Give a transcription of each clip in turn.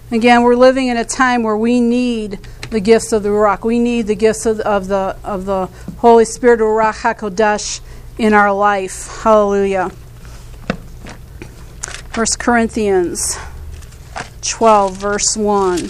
Again, we're living in a time where we need the gifts of the Ruach. We need the gifts of the Holy Spirit, Ruach HaKodesh, in our life. Hallelujah. 1 Corinthians 12, verse 1.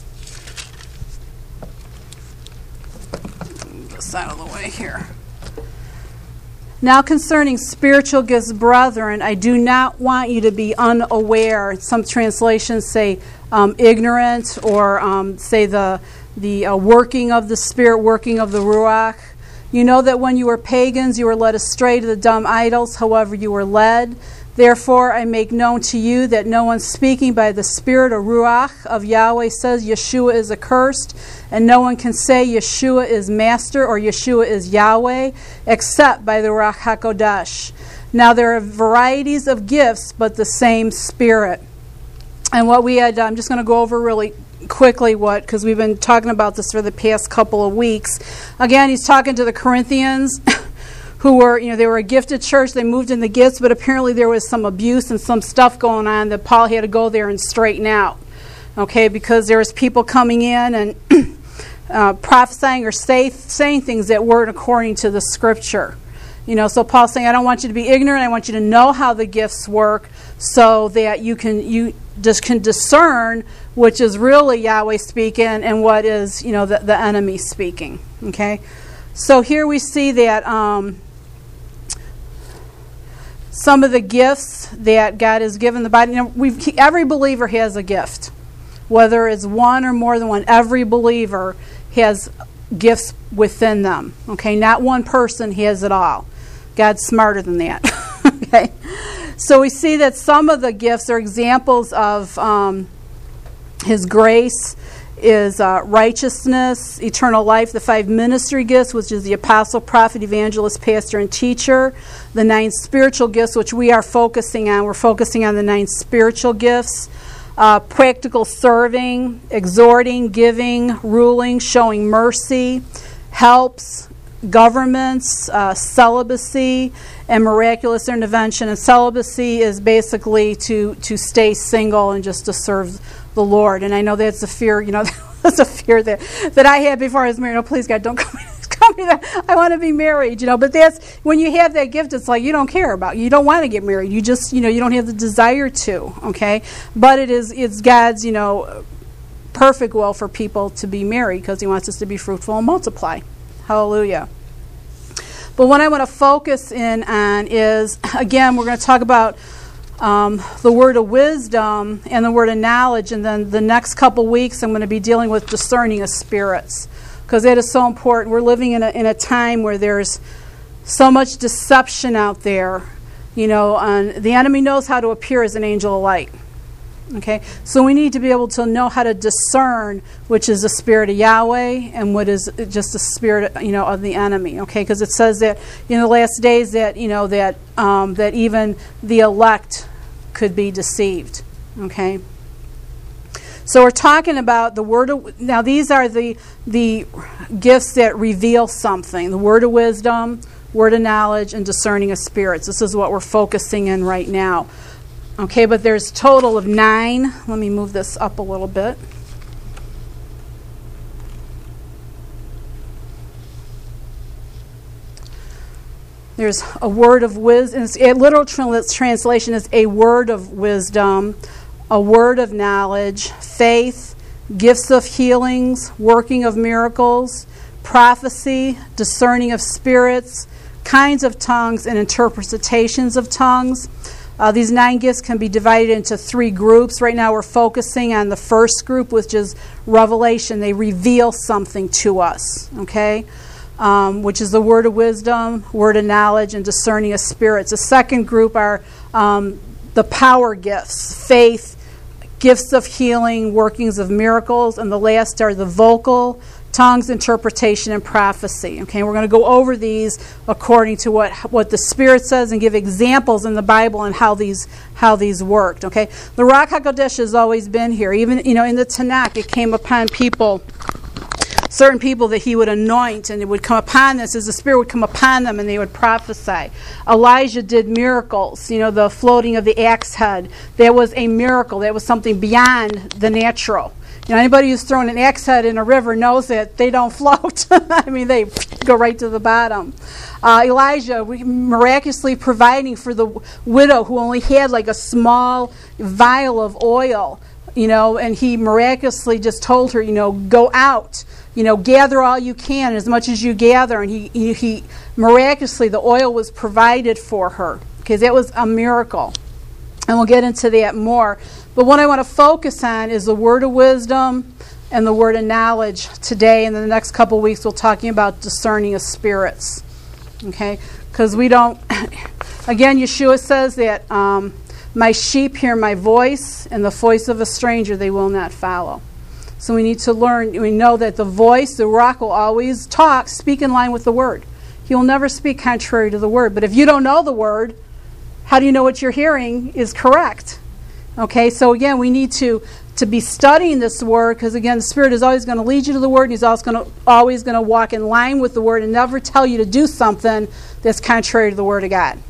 Get this out of the way here. Now concerning spiritual gifts, brethren, I do not want you to be unaware. Some translations say ignorant, or say the working of the Spirit, working of the Ruach. You know that when you were pagans, you were led astray to the dumb idols, however you were led. Therefore I make known to you that no one speaking by the Spirit or Ruach of Yahweh says Yeshua is accursed, and no one can say Yeshua is Master or Yeshua is Yahweh, except by the Ruach HaKodesh. Now there are varieties of gifts, but the same Spirit. And what we had, I'm just going to go over really quickly because we've been talking about this for the past couple of weeks. Again, he's talking to the Corinthians who were, they were a gifted church. They moved in the gifts, but apparently there was some abuse and some stuff going on that Paul had to go there and straighten out. Okay, because there was people coming in and prophesying or saying things that weren't according to the Scripture. So Paul's saying, I don't want you to be ignorant. I want you to know how the gifts work, so that you just can discern which is really Yahweh speaking and what is, the enemy speaking. Okay, so here we see that some of the gifts that God has given the body. Every believer has a gift, whether it's one or more than one. Every believer has gifts within them. Okay, not one person has it all. God's smarter than that. Okay, so we see that some of the gifts are examples of His grace, is righteousness, eternal life, the 5 ministry gifts, which is the apostle, prophet, evangelist, pastor, and teacher, the 9 spiritual gifts, which we are focusing on. We're focusing on the 9 spiritual gifts, practical serving, exhorting, giving, ruling, showing mercy, helps, governments, celibacy, and miraculous intervention. And celibacy is basically to stay single and just to serve the Lord. And I know that's a fear, that's a fear that I had before I was married. Oh, please, God, don't call me that. I want to be married, But that's, when you have that gift, it's like you don't care about. You don't want to get married. You just, you don't have the desire to, okay? But it's God's, perfect will for people to be married, because He wants us to be fruitful and multiply. Hallelujah. But what I want to focus in on is, again, we're going to talk about the word of wisdom and the word of knowledge, and then the next couple weeks I'm going to be dealing with discerning of spirits, because that is so important. We're living in a time where there's so much deception out there, and the enemy knows how to appear as an angel of light. Okay, so we need to be able to know how to discern which is the spirit of Yahweh and what is just the spirit, of the enemy. Okay, because it says that in the last days that that even the elect could be deceived. Okay, so we're talking about the word of. Now these are the gifts that reveal something: the word of wisdom, word of knowledge, and discerning of spirits. This is what we're focusing in right now. Okay, but there's a total of 9. Let me move this up a little bit. There's a word of wisdom. A literal translation is a word of wisdom, a word of knowledge, faith, gifts of healings, working of miracles, prophecy, discerning of spirits, kinds of tongues, and interpretations of tongues. These 9 gifts can be divided into 3 groups. Right now we're focusing on the first group, which is revelation. They reveal something to us, okay? Which is the word of wisdom, word of knowledge, and discerning of spirits. The second group are the power gifts, faith, gifts of healing, workings of miracles, and the last are the vocal, tongues, interpretation, and prophecy. Okay, we're going to go over these according to what the Spirit says and give examples in the Bible and how these worked. Okay, the Ruach HaKodesh has always been here. Even in the Tanakh, it came upon people certain people that he would anoint, and it would come upon this as the Spirit would come upon them, and they would prophesy. Elijah did miracles. The floating of the axe head. That was a miracle. That was something beyond the natural. Anybody who's thrown an axe head in a river knows that they don't float. I mean, they go right to the bottom. Elijah miraculously providing for the widow who only had like a small vial of oil, and he miraculously just told her, go out, gather all you can, as much as you gather. And he miraculously, the oil was provided for her. Okay, that was a miracle. And we'll get into that more. But what I want to focus on is the word of wisdom and the word of knowledge today. And in the next couple of weeks, we'll be talking about discerning of spirits. Okay? Because we don't... Again, Yeshua says that my sheep hear my voice, and the voice of a stranger they will not follow. So we need to learn. We know that the voice, the rock, will always speak in line with the word. He will never speak contrary to the word. But if you don't know the word, how do you know what you're hearing is correct? Okay, so again, we need to be studying this word, because again, the Spirit is always going to lead you to the word, and He's always going to walk in line with the word and never tell you to do something that's contrary to the word of God.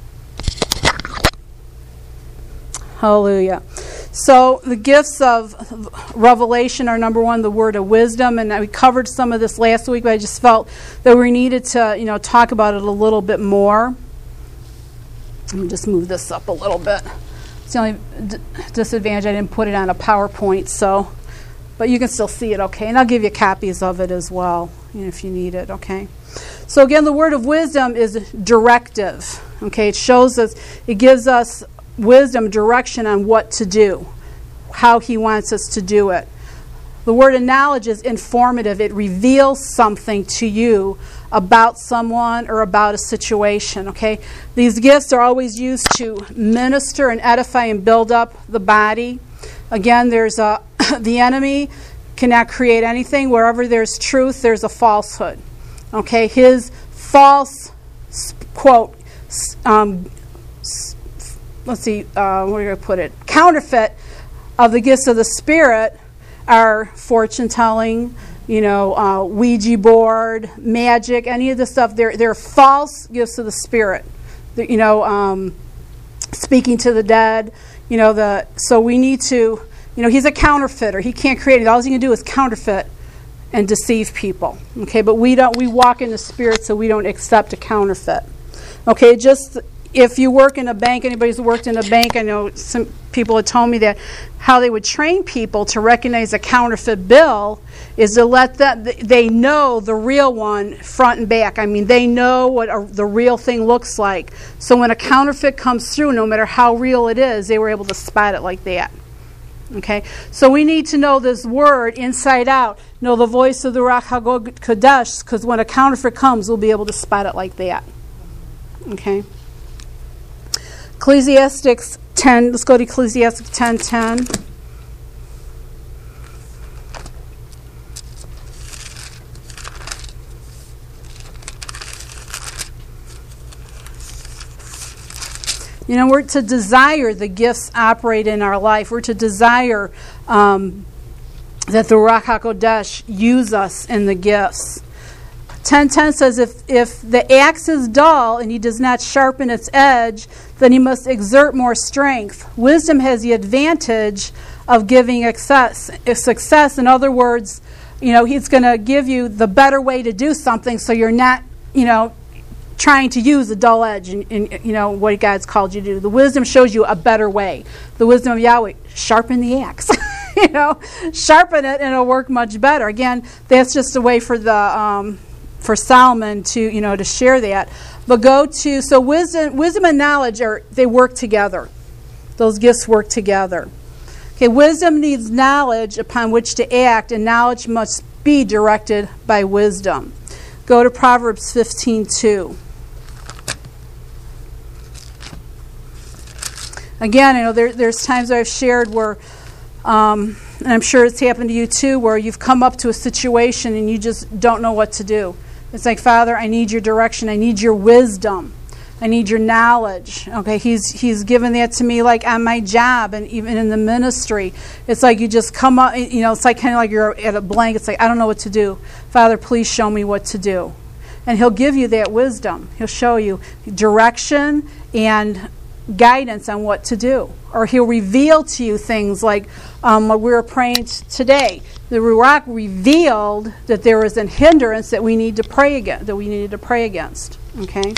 Hallelujah. So the gifts of revelation are, number one, the word of wisdom, and we covered some of this last week, but I just felt that we needed to talk about it a little bit more. Let me just move this up a little bit. It's the only disadvantage, I didn't put it on a PowerPoint, but you can still see it, okay? And I'll give you copies of it as well, if you need it, okay? So again, the word of wisdom is directive, okay? It gives us wisdom, direction on what to do, how He wants us to do it. The word of knowledge is informative. It reveals something to you about someone or about a situation, okay? These gifts are always used to minister and edify and build up the body. Again, there's the enemy cannot create anything. Wherever there's truth, there's a falsehood, okay? His false, quote, let's see, where do I put it? Counterfeit of the gifts of the Spirit are fortune telling, Ouija board, magic, any of this stuff. They're false gifts of the Spirit. Speaking to the dead. So we need to. He's a counterfeiter. He can't create it. All he can do is counterfeit and deceive people. Okay, but we don't. We walk in the Spirit, so we don't accept a counterfeit. Okay, just. If you work in a bank, anybody who's worked in a bank, I know some people had told me that how they would train people to recognize a counterfeit bill is to let they know the real one front and back. I mean, they know what the real thing looks like. So when a counterfeit comes through, no matter how real it is, they were able to spot it like that. Okay? So we need to know this word inside out. Know the voice of the Ruach HaKodesh, because when a counterfeit comes, we'll be able to spot it like that. Okay? Ecclesiastes 10, let's go to Ecclesiastes 10:10. We're to desire the gifts operate in our life. We're to desire that the Ruach HaKodesh use us in the gifts. 10:10 says, if the axe is dull and he does not sharpen its edge, then he must exert more strength. Wisdom has the advantage of giving success. In other words, he's going to give you the better way to do something, so you're not, trying to use a dull edge in what God's called you to do. The wisdom shows you a better way. The wisdom of Yahweh, sharpen the axe. Sharpen it and it'll work much better. Again, that's just a way for the for Solomon to share that. But so wisdom and knowledge they work together. Those gifts work together. Okay, wisdom needs knowledge upon which to act, and knowledge must be directed by wisdom. Go to Proverbs 15:2. Again, there's times I've shared where, and I'm sure it's happened to you too, where you've come up to a situation and you just don't know what to do. It's like, Father, I need your direction. I need your wisdom. I need your knowledge. Okay, he's given that to me like on my job and even in the ministry. It's like you just come up, it's like kind of like you're at a blank. It's like, I don't know what to do. Father, please show me what to do. And he'll give you that wisdom. He'll show you direction and guidance on what to do. Or he'll reveal to you things like what we were praying today. The Ruach revealed that there was a hindrance that we need to pray against, that we needed to pray against. Okay?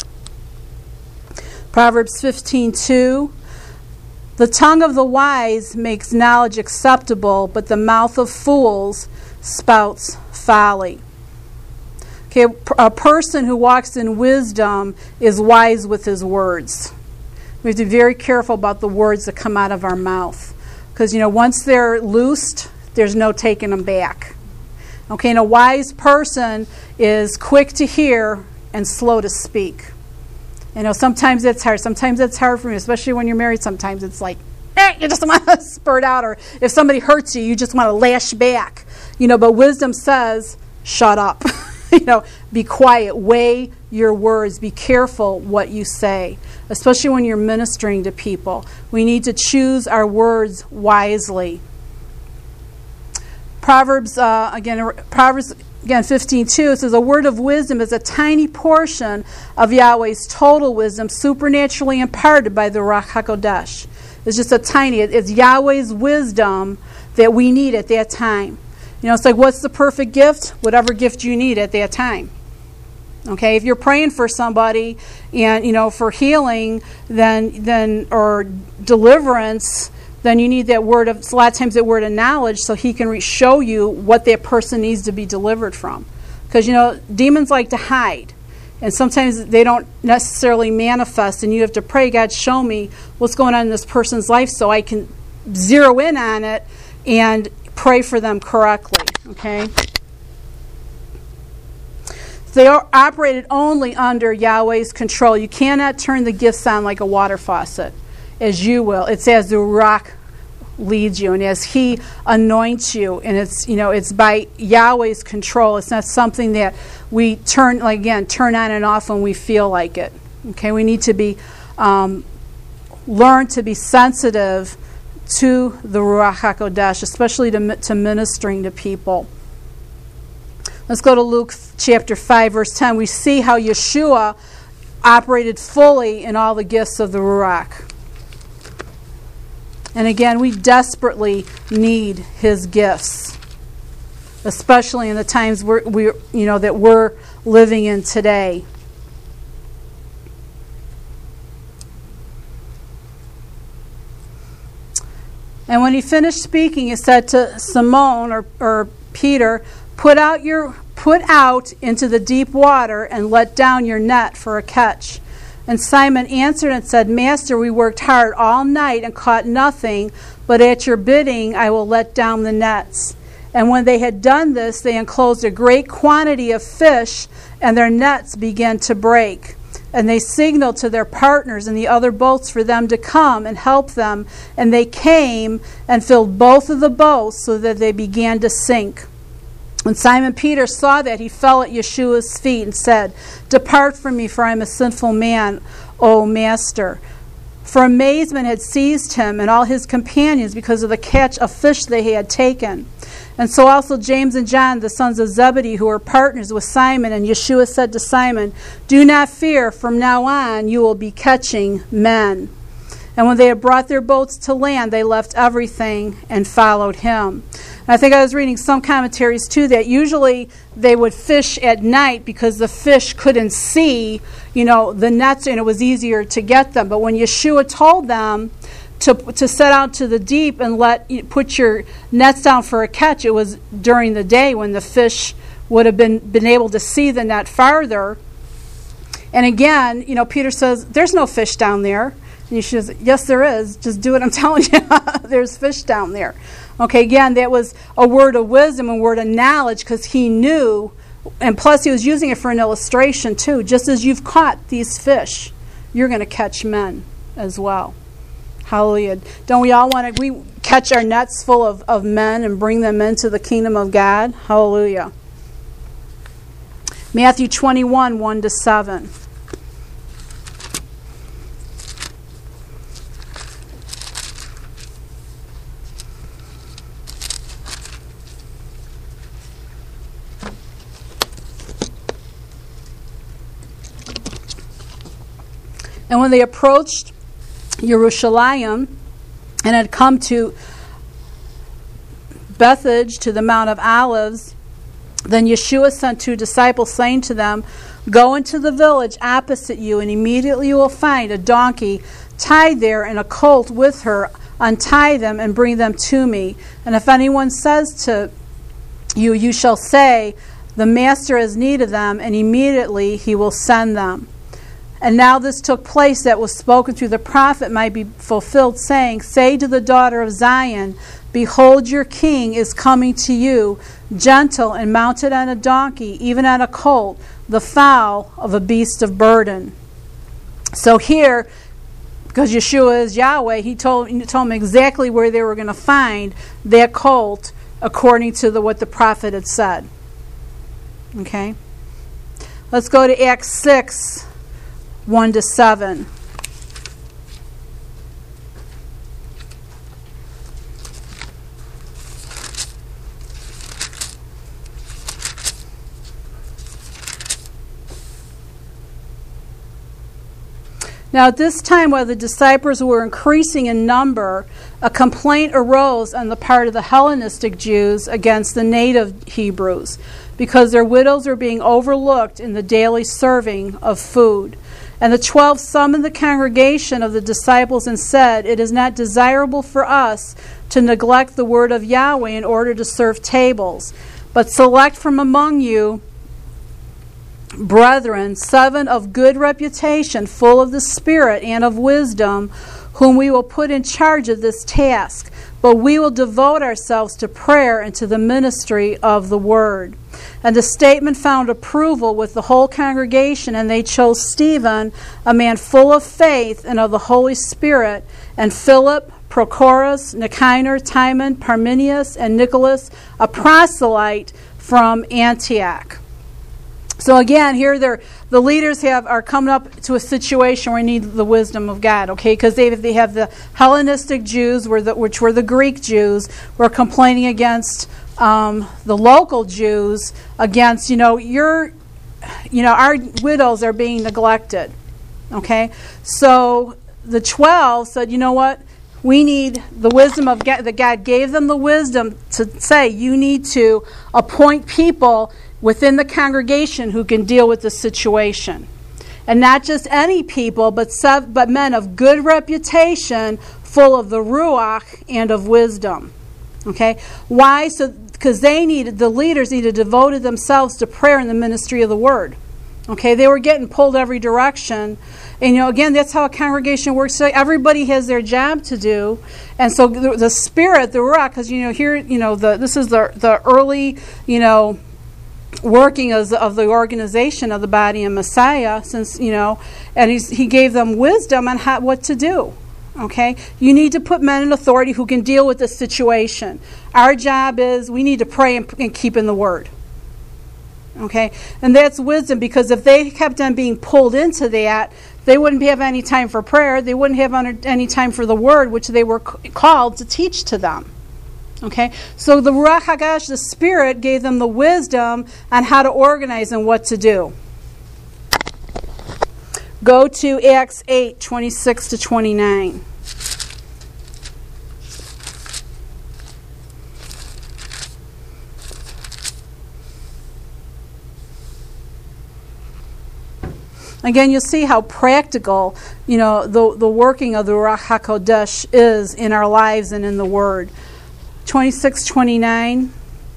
Proverbs 15:2. The tongue of the wise makes knowledge acceptable, but the mouth of fools spouts folly. Okay, a person who walks in wisdom is wise with his words. We have to be very careful about the words that come out of our mouth. Because, once they're loosed, there's no taking them back. Okay, and a wise person is quick to hear and slow to speak. Sometimes it's hard. Sometimes it's hard for me, especially when you're married. Sometimes it's like, you just want to spurt out. Or if somebody hurts you, you just want to lash back. But wisdom says, shut up. Be quiet. Weigh your words. Be careful what you say, especially when you're ministering to people. We need to choose our words wisely. Proverbs 15:2, it says, a word of wisdom is a tiny portion of Yahweh's total wisdom, supernaturally imparted by the Ruach HaKodesh. It's just it's Yahweh's wisdom that we need at that time. It's like, what's the perfect gift? Whatever gift you need at that time. Okay, if you're praying for somebody and, for healing, then or deliverance, then you need that word of, a lot of times that word of knowledge, so he can show you what that person needs to be delivered from. Because, demons like to hide. And sometimes they don't necessarily manifest, and you have to pray, God, show me what's going on in this person's life so I can zero in on it and pray for them correctly. Okay? They are operated only under Yahweh's control. You cannot turn the gifts on like a water faucet, as you will. It's as the Ruach leads you and as he anoints you, and it's by Yahweh's control. It's not something that we turn on and off when we feel like it. Okay, we need to be learn to be sensitive to the Ruach HaKodesh, especially to ministering to people. Let's go to Luke chapter 5, verse 10. We see how Yeshua operated fully in all the gifts of the Ruach. And again, we desperately need his gifts, especially in the times that we're living in today. And when he finished speaking, he said to Simon or Peter, Put out into the deep water and let down your net for a catch. And Simon answered and said, Master, we worked hard all night and caught nothing, but at your bidding I will let down the nets. And when they had done this, they enclosed a great quantity of fish, and their nets began to break. And they signaled to their partners in the other boats for them to come and help them. And they came and filled both of the boats so that they began to sink. When Simon Peter saw that, he fell at Yeshua's feet and said, Depart from me, for I am a sinful man, O Master. For amazement had seized him and all his companions because of the catch of fish they had taken. And so also James and John, the sons of Zebedee, who were partners with Simon. And Yeshua said to Simon, Do not fear, from now on you will be catching men. And when they had brought their boats to land, they left everything and followed him. And I think I was reading some commentaries too that usually they would fish at night because the fish couldn't see, the nets, and it was easier to get them. But when Yeshua told them to set out to the deep and put your nets down for a catch, it was during the day when the fish would have been able to see the net farther. And again, Peter says, There's no fish down there. And Yeshua says, Yes, there is. Just do what I'm telling you. There's fish down there. Okay, again, that was a word of wisdom, a word of knowledge, because he knew, and plus he was using it for an illustration too. Just as you've caught these fish, you're going to catch men as well. Hallelujah. Don't we all want to catch our nets full of men and bring them into the kingdom of God? Hallelujah. Matthew 21, 1-7. And when they approached Jerusalem and had come to Bethphage, to the Mount of Olives, then Yeshua sent 2 disciples, saying to them, "Go into the village opposite you, and immediately you will find a donkey tied there and a colt with her. Untie them and bring them to me. And if anyone says to you, you shall say, the master has need of them, and immediately he will send them." And now this took place that was spoken through the prophet might be fulfilled, saying, "Say to the daughter of Zion, behold, your king is coming to you, gentle and mounted on a donkey, even on a colt, the foal of a beast of burden." So here, because Yeshua is Yahweh, he told them exactly where they were going to find that colt according to what the prophet had said. Okay? Let's go to Acts 6, 1-7. Now at this time, while the disciples were increasing in number, a complaint arose on the part of the Hellenistic Jews against the native Hebrews, because their widows were being overlooked in the daily serving of food. And the 12 summoned the congregation of the disciples and said, "It is not desirable for us to neglect the word of Yahweh in order to serve tables, but select from among you, brethren, 7 of good reputation, full of the Spirit and of wisdom, whom we will put in charge of this task. But we will devote ourselves to prayer and to the ministry of the word." And the statement found approval with the whole congregation, and they chose Stephen, a man full of faith and of the Holy Spirit, and Philip, Prochorus, Nicanor, Timon, Parmenius, and Nicholas, a proselyte from Antioch. So again, here the leaders are coming up to a situation where they need the wisdom of God, okay? Because they have the Hellenistic Jews, which were the Greek Jews, were complaining against the local Jews, against, our widows are being neglected, okay? So the 12 said, you know what? We need the wisdom of God. That God gave them the wisdom to say, you need to appoint people within the congregation who can deal with the situation. And not just any people, but men of good reputation, full of the Ruach and of wisdom. Okay? Why? Because the leaders needed to devote themselves to prayer and the ministry of the word. Okay? They were getting pulled every direction. And, again, that's how a congregation works. So everybody has their job to do. And so the Spirit, the Ruach, because, here, this is the early, working of the organization of the body of Messiah, since and he gave them wisdom on what to do. Okay, you need to put men in authority who can deal with the situation. Our job is we need to pray and keep in the word. Okay, and that's wisdom, because if they kept on being pulled into that, they wouldn't have any time for prayer. They wouldn't have any time for the word, which they were called to teach to them. Okay, so the Ruach HaKodesh, the Spirit, gave them the wisdom on how to organize and what to do. Go to Acts 8, 26-29. Again, you'll see how practical, the working of the Ruach HaKodesh is in our lives and in the Word. 26-29.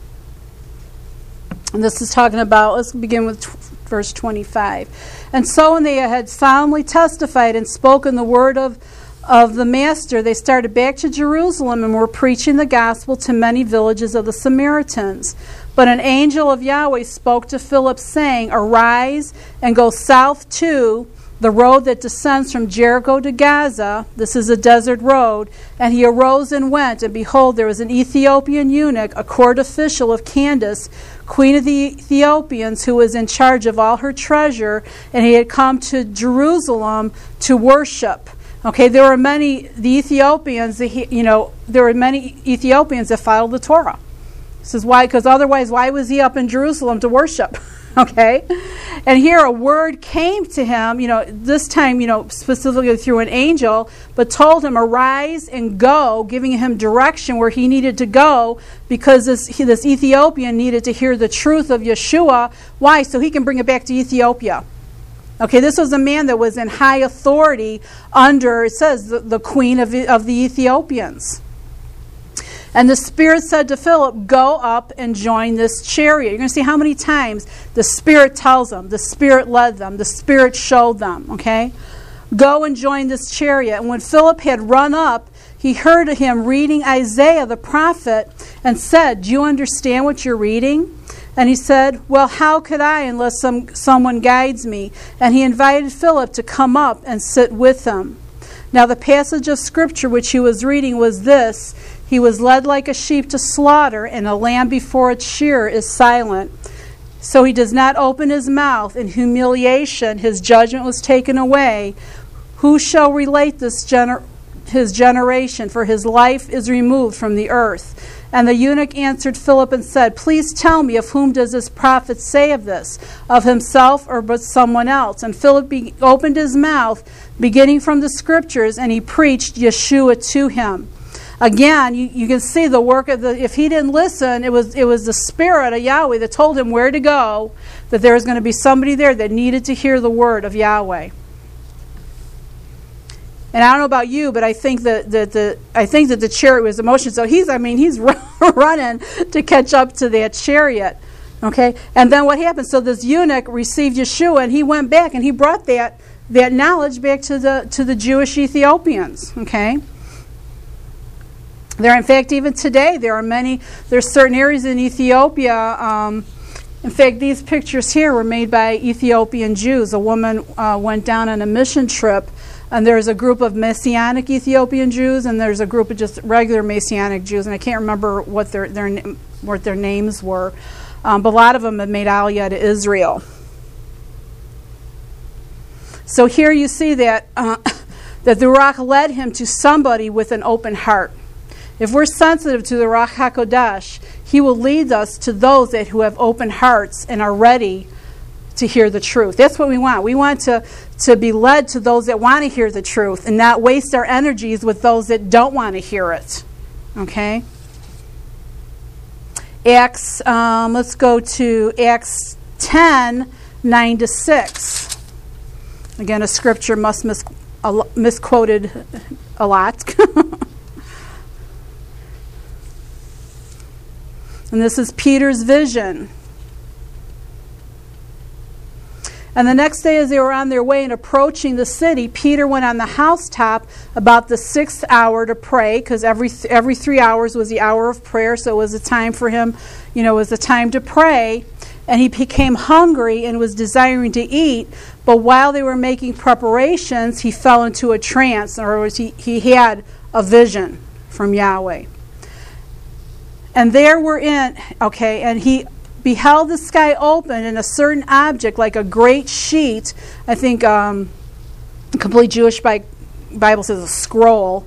And this is talking about, let's begin with verse 25. "And so when they had solemnly testified and spoken the word of the Master, they started back to Jerusalem and were preaching the gospel to many villages of the Samaritans. But an angel of Yahweh spoke to Philip, saying, Arise and go south to the road that descends from Jericho to Gaza. This is a desert road. And he arose and went, and behold, there was an Ethiopian eunuch, a court official of Candace, queen of the Ethiopians, who was in charge of all her treasure, and he had come to Jerusalem to worship." Okay, there were many Ethiopians that followed the Torah. He says, why? Because otherwise, why was he up in Jerusalem to worship? Okay? And here a word came to him, this time, specifically through an angel, but told him, arise and go, giving him direction where he needed to go, because this Ethiopian needed to hear the truth of Yeshua. Why? So he can bring it back to Ethiopia. Okay, this was a man that was in high authority under, it says, the queen of the Ethiopians. And the Spirit said to Philip, go up and join this chariot. You're going to see how many times the Spirit tells them, the Spirit led them, the Spirit showed them, okay? Go and join this chariot. And when Philip had run up, he heard him reading Isaiah the prophet and said, do you understand what you're reading? And he said, well, how could I unless someone guides me? And he invited Philip to come up and sit with him. Now the passage of Scripture which he was reading was this: he was led like a sheep to slaughter, and a lamb before its shearer is silent. So he does not open his mouth. In humiliation his judgment was taken away. Who shall relate his generation? For his life is removed from the earth. And the eunuch answered Philip and said, please tell me, of whom does this prophet say of this? Of himself or but someone else? And Philip opened his mouth, beginning from the Scriptures, and he preached Yeshua to him. Again, you can see the work of if he didn't listen, it was the Spirit of Yahweh that told him where to go, that there was going to be somebody there that needed to hear the word of Yahweh. And I don't know about you, but I think that the chariot was in motion. So he's running to catch up to that chariot. Okay? And then what happened? So this eunuch received Yeshua, and he went back and he brought that knowledge back to the Jewish Ethiopians. Okay? In fact, even today, there's certain areas in Ethiopia. In fact, these pictures here were made by Ethiopian Jews. A woman went down on a mission trip, and there's a group of Messianic Ethiopian Jews, and there's a group of just regular Messianic Jews, and I can't remember what their names were, but a lot of them had made Aliyah to Israel. So here you see that the Ruach led him to somebody with an open heart. If we're sensitive to the Ruach HaKodesh, he will lead us to those who have open hearts and are ready to hear the truth. That's what we want. We want to be led to those that want to hear the truth and not waste our energies with those that don't want to hear it. Okay? Let's go to Acts 10, 9-6. Again, a scripture misquoted a lot. And this is Peter's vision. And the next day, as they were on their way and approaching the city, Peter went on the housetop about the 6th hour to pray, because every 3 hours was the hour of prayer, so it was a time for him, it was a time to pray. And he became hungry and was desiring to eat, but while they were making preparations, he fell into a trance. In other words, he had a from Yahweh. And and he beheld the sky open, and a certain object like a great sheet, I think complete Jewish Bible says a scroll,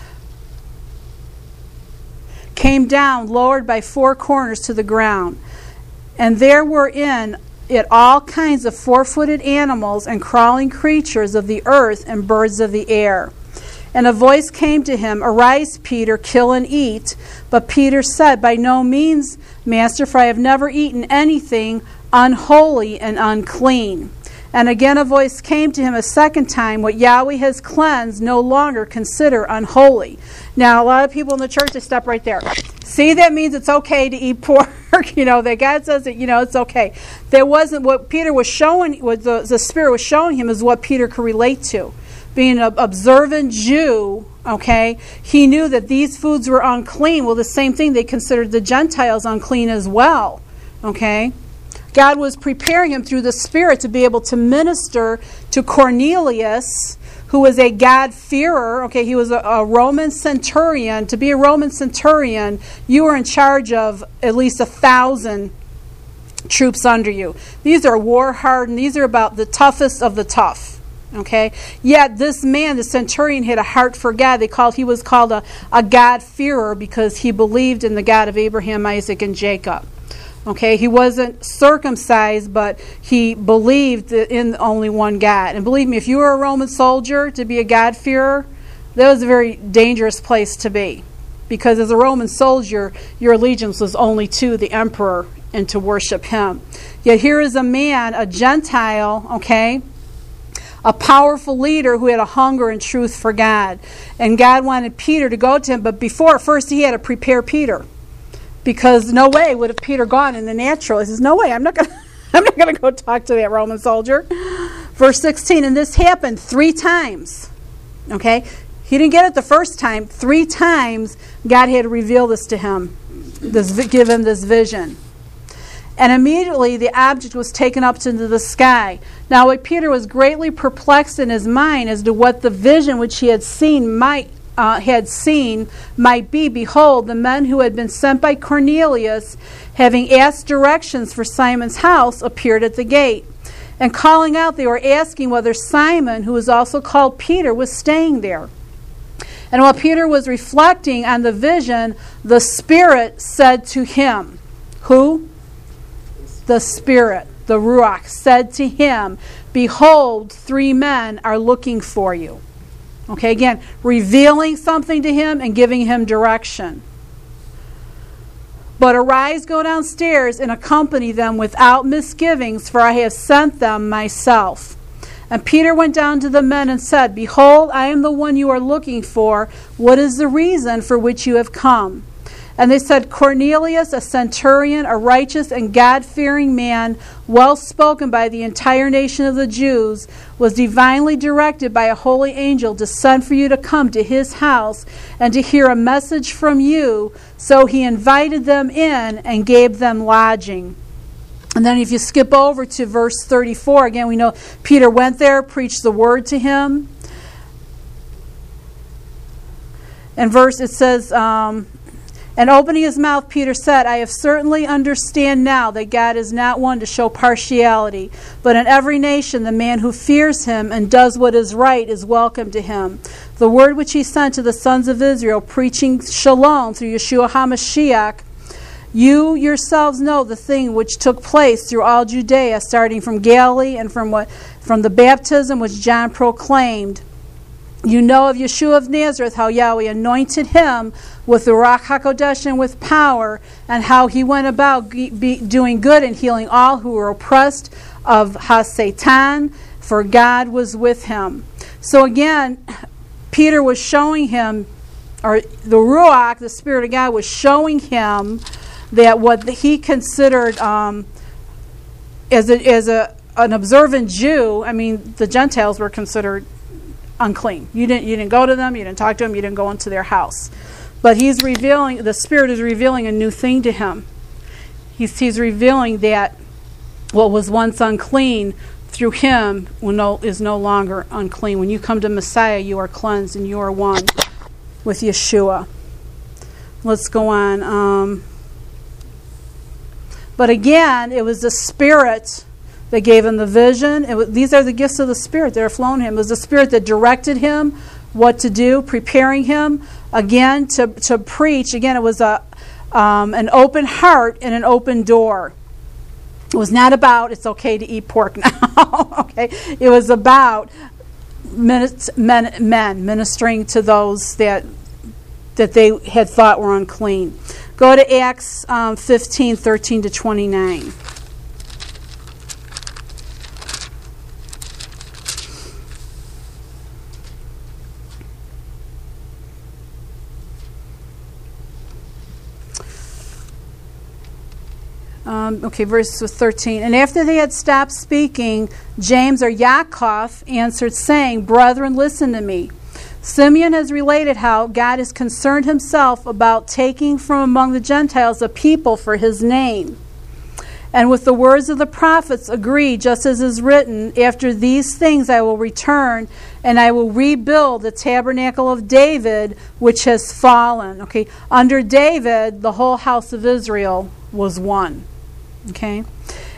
came down, lowered by four corners to the ground. And there were in it all kinds of four-footed animals and crawling creatures of the earth and birds of the air. And a voice came to him, "Arise, Peter, kill and eat." But Peter said, "By no means, Master, for I have never eaten anything unholy and unclean." And again a voice came to him a second time, "What Yahweh has cleansed, no longer consider unholy." Now, a lot of people in the church, they stop right there. See, that means it's okay to eat pork. That God says that, it's okay. There wasn't what Peter was showing, what the Spirit was showing him is what Peter could relate to. Being an observant Jew, okay, he knew that these foods were unclean. Well, the same thing, they considered the Gentiles unclean as well, okay? God was preparing him through the Spirit to be able to minister to Cornelius, who was a God-fearer. Okay, he was a Roman centurion. To be a Roman centurion, you were in charge of at least 1,000 troops under you. These are war-hardened. These are about the toughest of the tough. Okay, yet this man, the centurion, had a heart for God. He was called a God-fearer because he believed in the God of Abraham, Isaac, and Jacob. Okay, he wasn't circumcised, but he believed in only one God. And believe me, if you were a Roman soldier, to be a God-fearer, that was a very dangerous place to be. Because as a Roman soldier, your allegiance was only to the emperor and to worship him. Yet here is a man, a Gentile, okay, a powerful leader who had a hunger and truth for God. And God wanted Peter to go to him, but first he had to prepare Peter. Because no way would have Peter gone in the natural. He says, no way, I'm not going to go talk to that Roman soldier. Verse 16, and this happened 3 times. Okay? He didn't get it the first time. 3 times God had to reveal this to him, give him this vision. And immediately the object was taken up into the sky. Now Peter was greatly perplexed in his mind as to what the vision which he had seen might be. Behold, the men who had been sent by Cornelius, having asked directions for Simon's house, appeared at the gate. And calling out, they were asking whether Simon, who was also called Peter, was staying there. And while Peter was reflecting on the vision, the Spirit said to him, who? The Spirit, the Ruach, said to him, behold, 3 men are looking for you. Okay, again, revealing something to him and giving him direction. But arise, go downstairs, and accompany them without misgivings, for I have sent them myself. And Peter went down to the men and said, behold, I am the one you are looking for. What is the reason for which you have come? And they said, Cornelius, a centurion, a righteous and God-fearing man, well spoken by the entire nation of the Jews, was divinely directed by a holy angel to send for you to come to his house and to hear a message from you. So he invited them in and gave them lodging. And then if you skip over to verse 34, again, we know Peter went there, preached the word to him. And it says, and opening his mouth, Peter said, I have certainly understand now that God is not one to show partiality, but in every nation the man who fears him and does what is right is welcome to him. The word which he sent to the sons of Israel, preaching shalom through Yeshua HaMashiach, you yourselves know the thing which took place through all Judea, starting from Galilee and from the baptism which John proclaimed. You know of Yeshua of Nazareth, how Yahweh anointed him with the Ruach HaKodesh and with power, and how he went about doing good and healing all who were oppressed of HaSatan, for God was with him. So again, Peter was showing him, or the Ruach, the Spirit of God, was showing him that what he considered as an observant Jew, I mean, the Gentiles were considered unclean. You didn't go to them, you didn't talk to them, you didn't go into their house. But the Spirit is revealing a new thing to him. He's revealing that what was once unclean through him is no longer unclean. When you come to Messiah, you are cleansed and you are one with Yeshua. Let's go on. But again, it was the Spirit that gave him the vision. These are the gifts of the Spirit that are flowing him. It was the Spirit that directed him what to do, preparing him, again, to preach. Again, it was an open heart and an open door. It was not about, it's okay to eat pork now. Okay, it was about men ministering to those that they had thought were unclean. Go to Acts 15, 13 to 29. Verse 13. And after they had stopped speaking, James or Yaakov answered, saying, Brethren, listen to me. Simeon has related how God has concerned himself about taking from among the Gentiles a people for his name. And with the words of the prophets agree, just as is written, after these things I will return, and I will rebuild the tabernacle of David, which has fallen. Okay, under David, the whole house of Israel was one. Okay,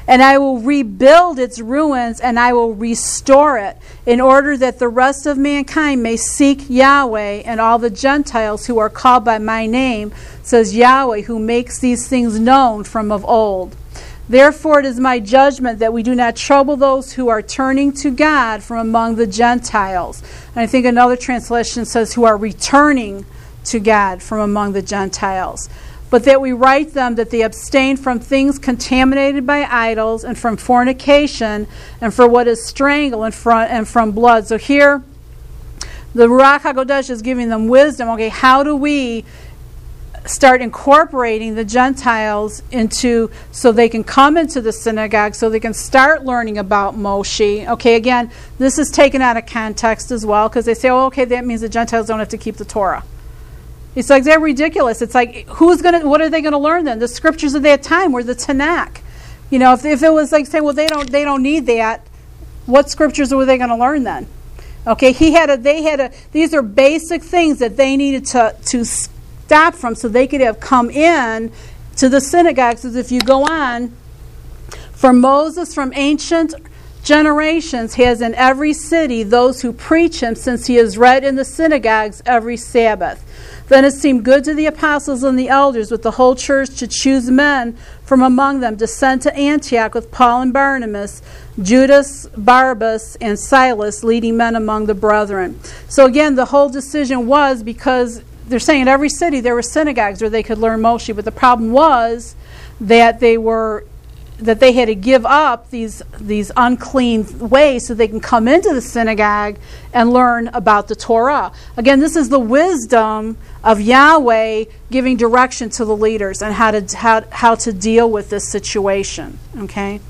And I will rebuild its ruins, and I will restore it, in order that the rest of mankind may seek Yahweh, and all the Gentiles who are called by my name, says Yahweh, who makes these things known from of old. Therefore it is my judgment that we do not trouble those who are turning to God from among the Gentiles. And I think another translation says who are returning to God from among the Gentiles. But that we write them that they abstain from things contaminated by idols, and from fornication, and for what is strangled, and from blood. So here, the Ruach HaKodesh is giving them wisdom. Okay, how do we start incorporating the Gentiles into, so they can come into the synagogue, so they can start learning about Moshe? Okay, again, this is taken out of context as well, because they say, oh, okay, that means the Gentiles don't have to keep the Torah. It's like, they're ridiculous. It's like, what are they going to learn then? The scriptures of that time were the Tanakh. You know, if it was like saying, well, they don't need that, what scriptures were they going to learn then? Okay, these are basic things that they needed to stop from, so they could have come in to the synagogues. As if you go on, for Moses from ancient generations has in every city those who preach him, since he is read in the synagogues every Sabbath. Then it seemed good to the apostles and the elders with the whole church to choose men from among them to send to Antioch with Paul and Barnabas, Judas, Barnabas, and Silas, leading men among the brethren. So again, the whole decision was because they're saying in every city there were synagogues where they could learn Moshe, but the problem was that they had to give up these unclean ways so they can come into the synagogue and learn about the Torah. Again, this is the wisdom of Yahweh giving direction to the leaders and how to deal with this situation. Okay,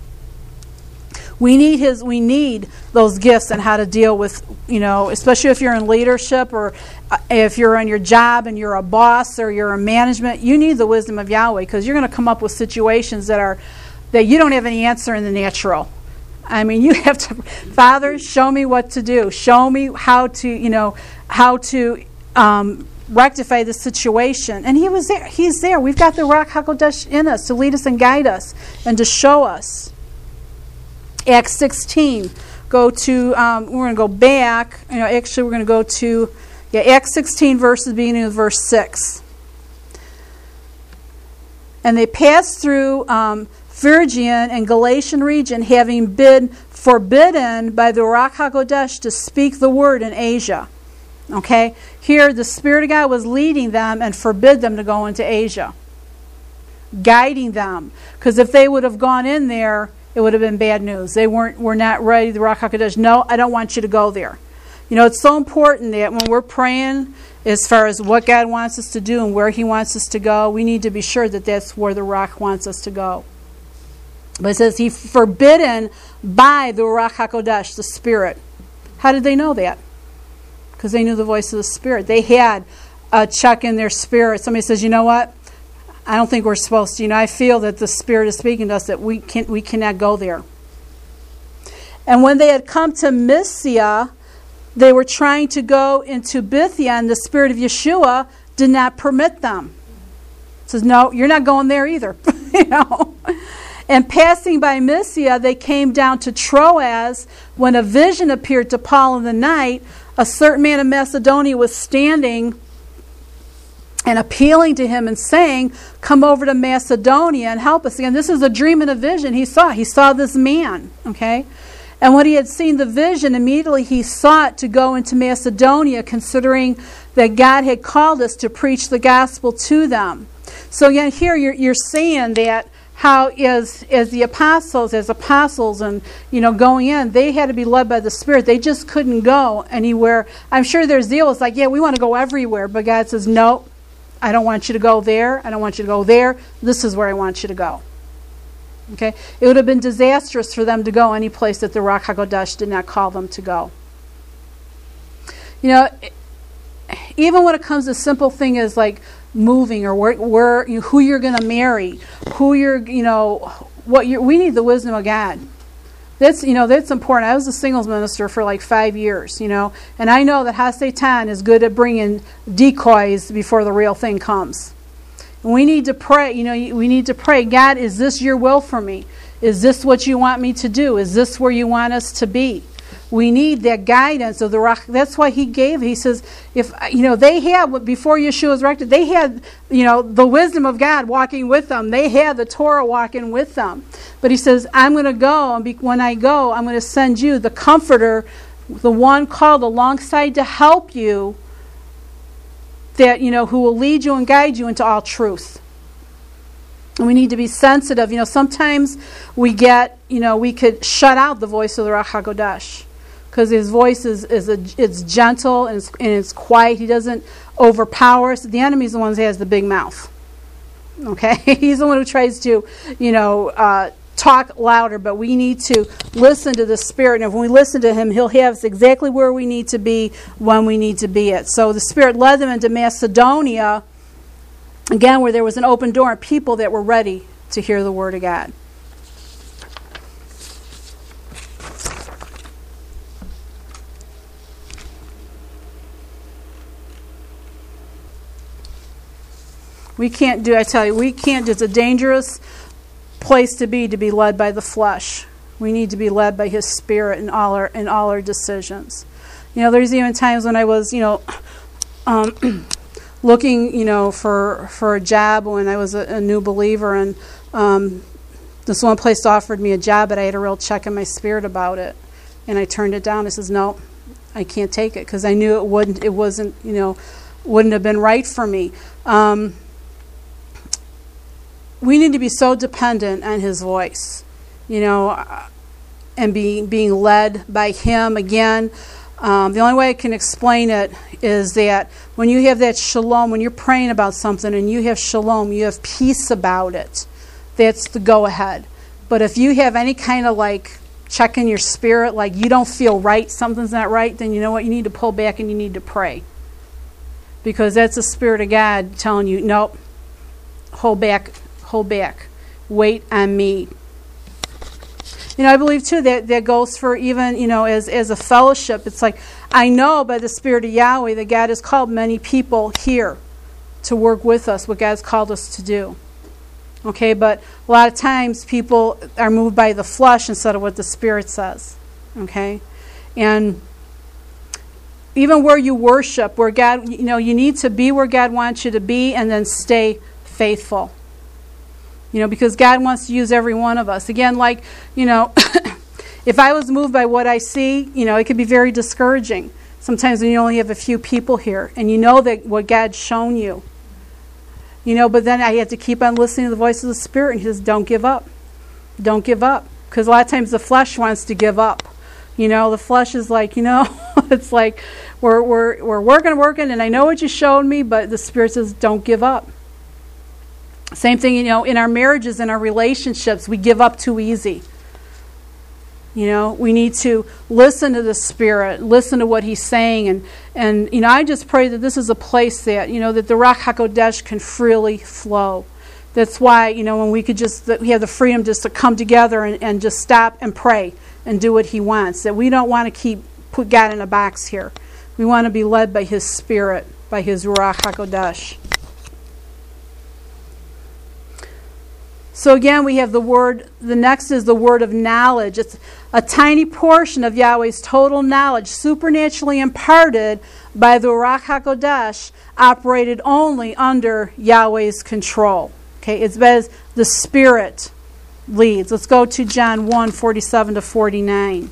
we need those gifts and how to deal with, especially if you're in leadership, or if you're on your job and you're a boss or you're in management. You need the wisdom of Yahweh, because you're going to come up with situations that you don't have any answer in the natural. I mean, you have to, Father, show me what to do. Show me how to rectify the situation. And he was there. He's there. We've got the Ruach HaKodesh in us to lead us and guide us and to show us. Acts 16. We're going to go back. Actually, we're going to go to Acts 16, beginning of verse 6. And they passed through Phrygian and Galatian region, having been forbidden by the Ruach HaKodesh to speak the word in Asia. Okay? Here, the Spirit of God was leading them and forbid them to go into Asia. Guiding them. Because if they would have gone in there, it would have been bad news. They were not ready. The Ruach HaKodesh, no, I don't want you to go there. It's so important that when we're praying as far as what God wants us to do and where He wants us to go, we need to be sure that that's where the Ruach wants us to go. But it says He forbidden by the Ruach HaKodesh, the Spirit. How did they know that? Because they knew the voice of the Spirit. They had a check in their spirit. Somebody says, you know what? I don't think we're supposed to. I feel that the Spirit is speaking to us that we cannot go there. And when they had come to Mysia, they were trying to go into Bithynia, and the Spirit of Yeshua did not permit them. It says, no, you're not going there either. And passing by Mysia, they came down to Troas. When a vision appeared to Paul in the night, a certain man of Macedonia was standing and appealing to him and saying, come over to Macedonia and help us. Again, this is a dream and a vision he saw. He saw this man, okay? And when he had seen the vision, immediately he sought to go into Macedonia, considering that God had called us to preach the gospel to them. So again, here you're seeing that how as apostles and going in, they had to be led by the Spirit. They just couldn't go anywhere. I'm sure their zeal was like, yeah, we want to go everywhere, but God says, no, I don't want you to go there. I don't want you to go there. This is where I want you to go. Okay? It would have been disastrous for them to go any place that the Ruach HaKodesh did not call them to go. Even when it comes to simple thing as like moving or where who you're going to marry, we need the wisdom of God. That's important. I was a singles minister for like 5 years, and I know that HaSatan is good at bringing decoys before the real thing comes. And we need to pray. We need to pray, God, is this your will for me? Is this what you want me to do? Is this where you want us to be? We need that guidance of the Ruach. That's why he gave. He says, if they had, before Yeshua was erected, they had the wisdom of God walking with them. They had the Torah walking with them. But he says, I'm going to go, and when I go, I'm going to send you the Comforter, the one called alongside to help you, that who will lead you and guide you into all truth. And we need to be sensitive. Sometimes we get, we could shut out the voice of the Ruach HaKodesh, because his voice it's gentle and it's quiet. He doesn't overpower us. The enemy's the one that has the big mouth. Okay, he's the one who tries to, talk louder. But we need to listen to the Spirit, and if we listen to him, he'll have us exactly where we need to be when we need to be it. So the Spirit led them into Macedonia, again, where there was an open door and people that were ready to hear the Word of God. We can't do, it's a dangerous place to be led by the flesh. We need to be led by his Spirit in all our decisions. There's even times when I was, looking, for a job when I was a new believer, and this one place offered me a job, but I had a real check in my spirit about it, and I turned it down. I says, no, I can't take it, because I knew it wouldn't have been right for me. We need to be so dependent on his voice, and being led by him. Again, the only way I can explain it is that when you have that shalom, when you're praying about something and you have shalom, you have peace about it, that's the go-ahead. But if you have any kind of check in your spirit, like you don't feel right, something's not right, then you know what? You need to pull back and you need to pray. Because that's the Spirit of God telling you, nope, hold back, wait on me. I believe too that goes for even, as a fellowship. It's like, I know by the Spirit of Yahweh that God has called many people here to work with us, what God's called us to do. Okay, but a lot of times people are moved by the flesh instead of what the Spirit says. Okay, and even where you worship, where God, you need to be where God wants you to be, and then stay faithful. Because God wants to use every one of us. Again, if I was moved by what I see, it could be very discouraging. Sometimes when you only have a few people here, and you know that what God's shown you. But then I have to keep on listening to the voice of the Spirit, and he says, don't give up. Don't give up. Because a lot of times the flesh wants to give up. The flesh is like, it's like we're working, and I know what you showed me, but the Spirit says, don't give up. Same thing, in our marriages, in our relationships, we give up too easy. We need to listen to the Spirit, listen to what he's saying, and I just pray that this is a place that, that the Ruach HaKodesh can freely flow. That's why, when we have the freedom just to come together and just stop and pray and do what he wants. That we don't want to put God in a box here. We want to be led by his Spirit, by his Ruach HaKodesh. So again, we have the word, the next is the word of knowledge. It's a tiny portion of Yahweh's total knowledge, supernaturally imparted by the Ruach HaKodesh, operated only under Yahweh's control. Okay, it's as the Spirit leads. Let's go to John 1, 47 to 49.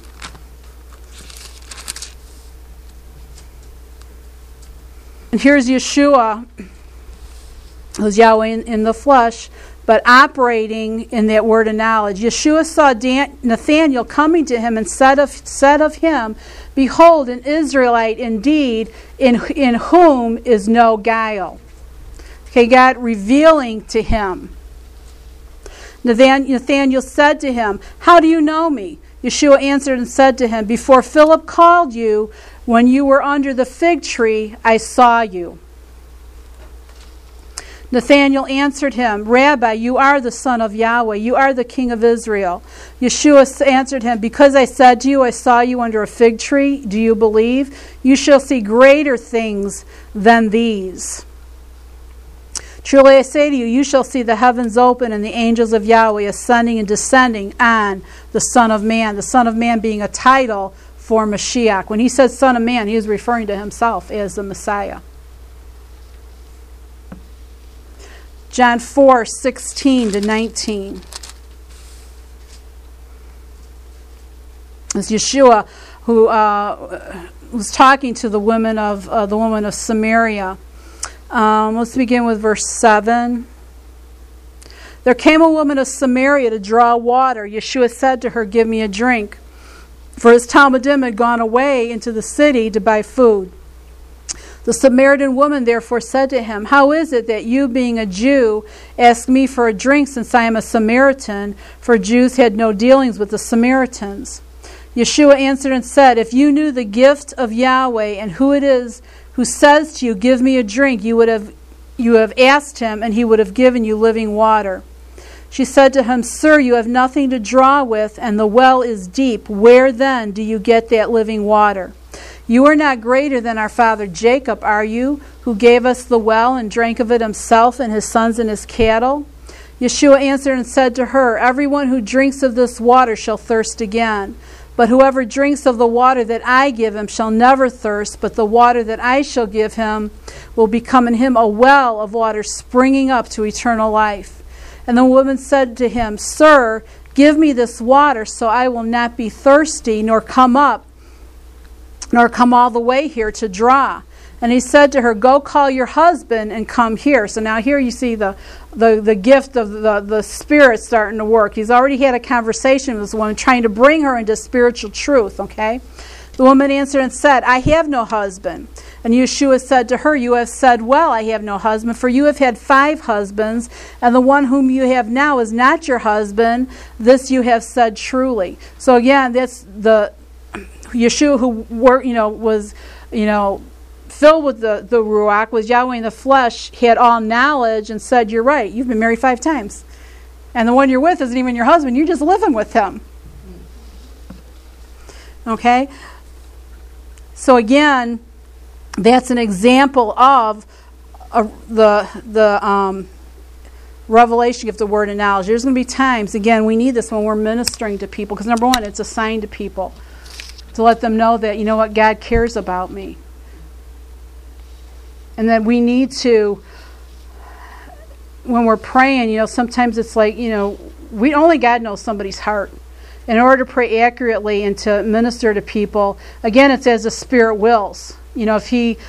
And here's Yeshua, who's Yahweh in the flesh, but operating in that word of knowledge. Yeshua saw Nathanael coming to him and said of him, behold, an Israelite indeed, in whom is no guile. Okay, God revealing to him. Nathanael said to him, how do you know me? Yeshua answered and said to him, before Philip called you, when you were under the fig tree, I saw you. Nathanael answered him, Rabbi, you are the Son of Yahweh. You are the King of Israel. Yeshua answered him, because I said to you, I saw you under a fig tree, do you believe? You shall see greater things than these. Truly I say to you, you shall see the heavens open and the angels of Yahweh ascending and descending on the Son of Man. The Son of Man being a title for Mashiach. When he said Son of Man, he was referring to himself as the Messiah. John 4:16-19. It's Yeshua who was talking to the woman of Samaria. Let's begin with verse 7. There came a woman of Samaria to draw water. Yeshua said to her, "Give me a drink." For his Talmudim had gone away into the city to buy food. The Samaritan woman therefore said to him, "How is it that you, being a Jew, ask me for a drink, since I am a Samaritan?" For Jews had no dealings with the Samaritans. Yeshua answered and said, "If you knew the gift of Yahweh and who it is who says to you, 'Give me a drink,' you have asked him, and he would have given you living water." She said to him, "Sir, you have nothing to draw with, and the well is deep. Where then do you get that living water? You are not greater than our father Jacob, are you, who gave us the well and drank of it himself and his sons and his cattle?" Yeshua answered and said to her, "Everyone who drinks of this water shall thirst again. But whoever drinks of the water that I give him shall never thirst, but the water that I shall give him will become in him a well of water springing up to eternal life." And the woman said to him, "Sir, give me this water so I will not be thirsty, nor come all the way here to draw." And he said to her, "Go call your husband and come here." So now here you see the gift of the Spirit starting to work. He's already had a conversation with this woman, trying to bring her into spiritual truth, okay? The woman answered and said, "I have no husband." And Yeshua said to her, "You have said well, I have no husband, for you have had 5 husbands, and the one whom you have now is not your husband. This you have said truly." So again, that's the Yeshua who was filled with the Ruach, was Yahweh in the flesh, had all knowledge, and said, "You're right, you've been married 5 times. And the one you're with isn't even your husband, you're just living with him." Okay? So again, that's an example of the revelation of the word of knowledge. There's going to be times, again, we need this when we're ministering to people, because number one, it's a sign to people to let them know that, you know what, God cares about me. And that we need to, when we're praying, sometimes it's like, only God knows somebody's heart. In order to pray accurately and to minister to people, again, it's as the Spirit wills. If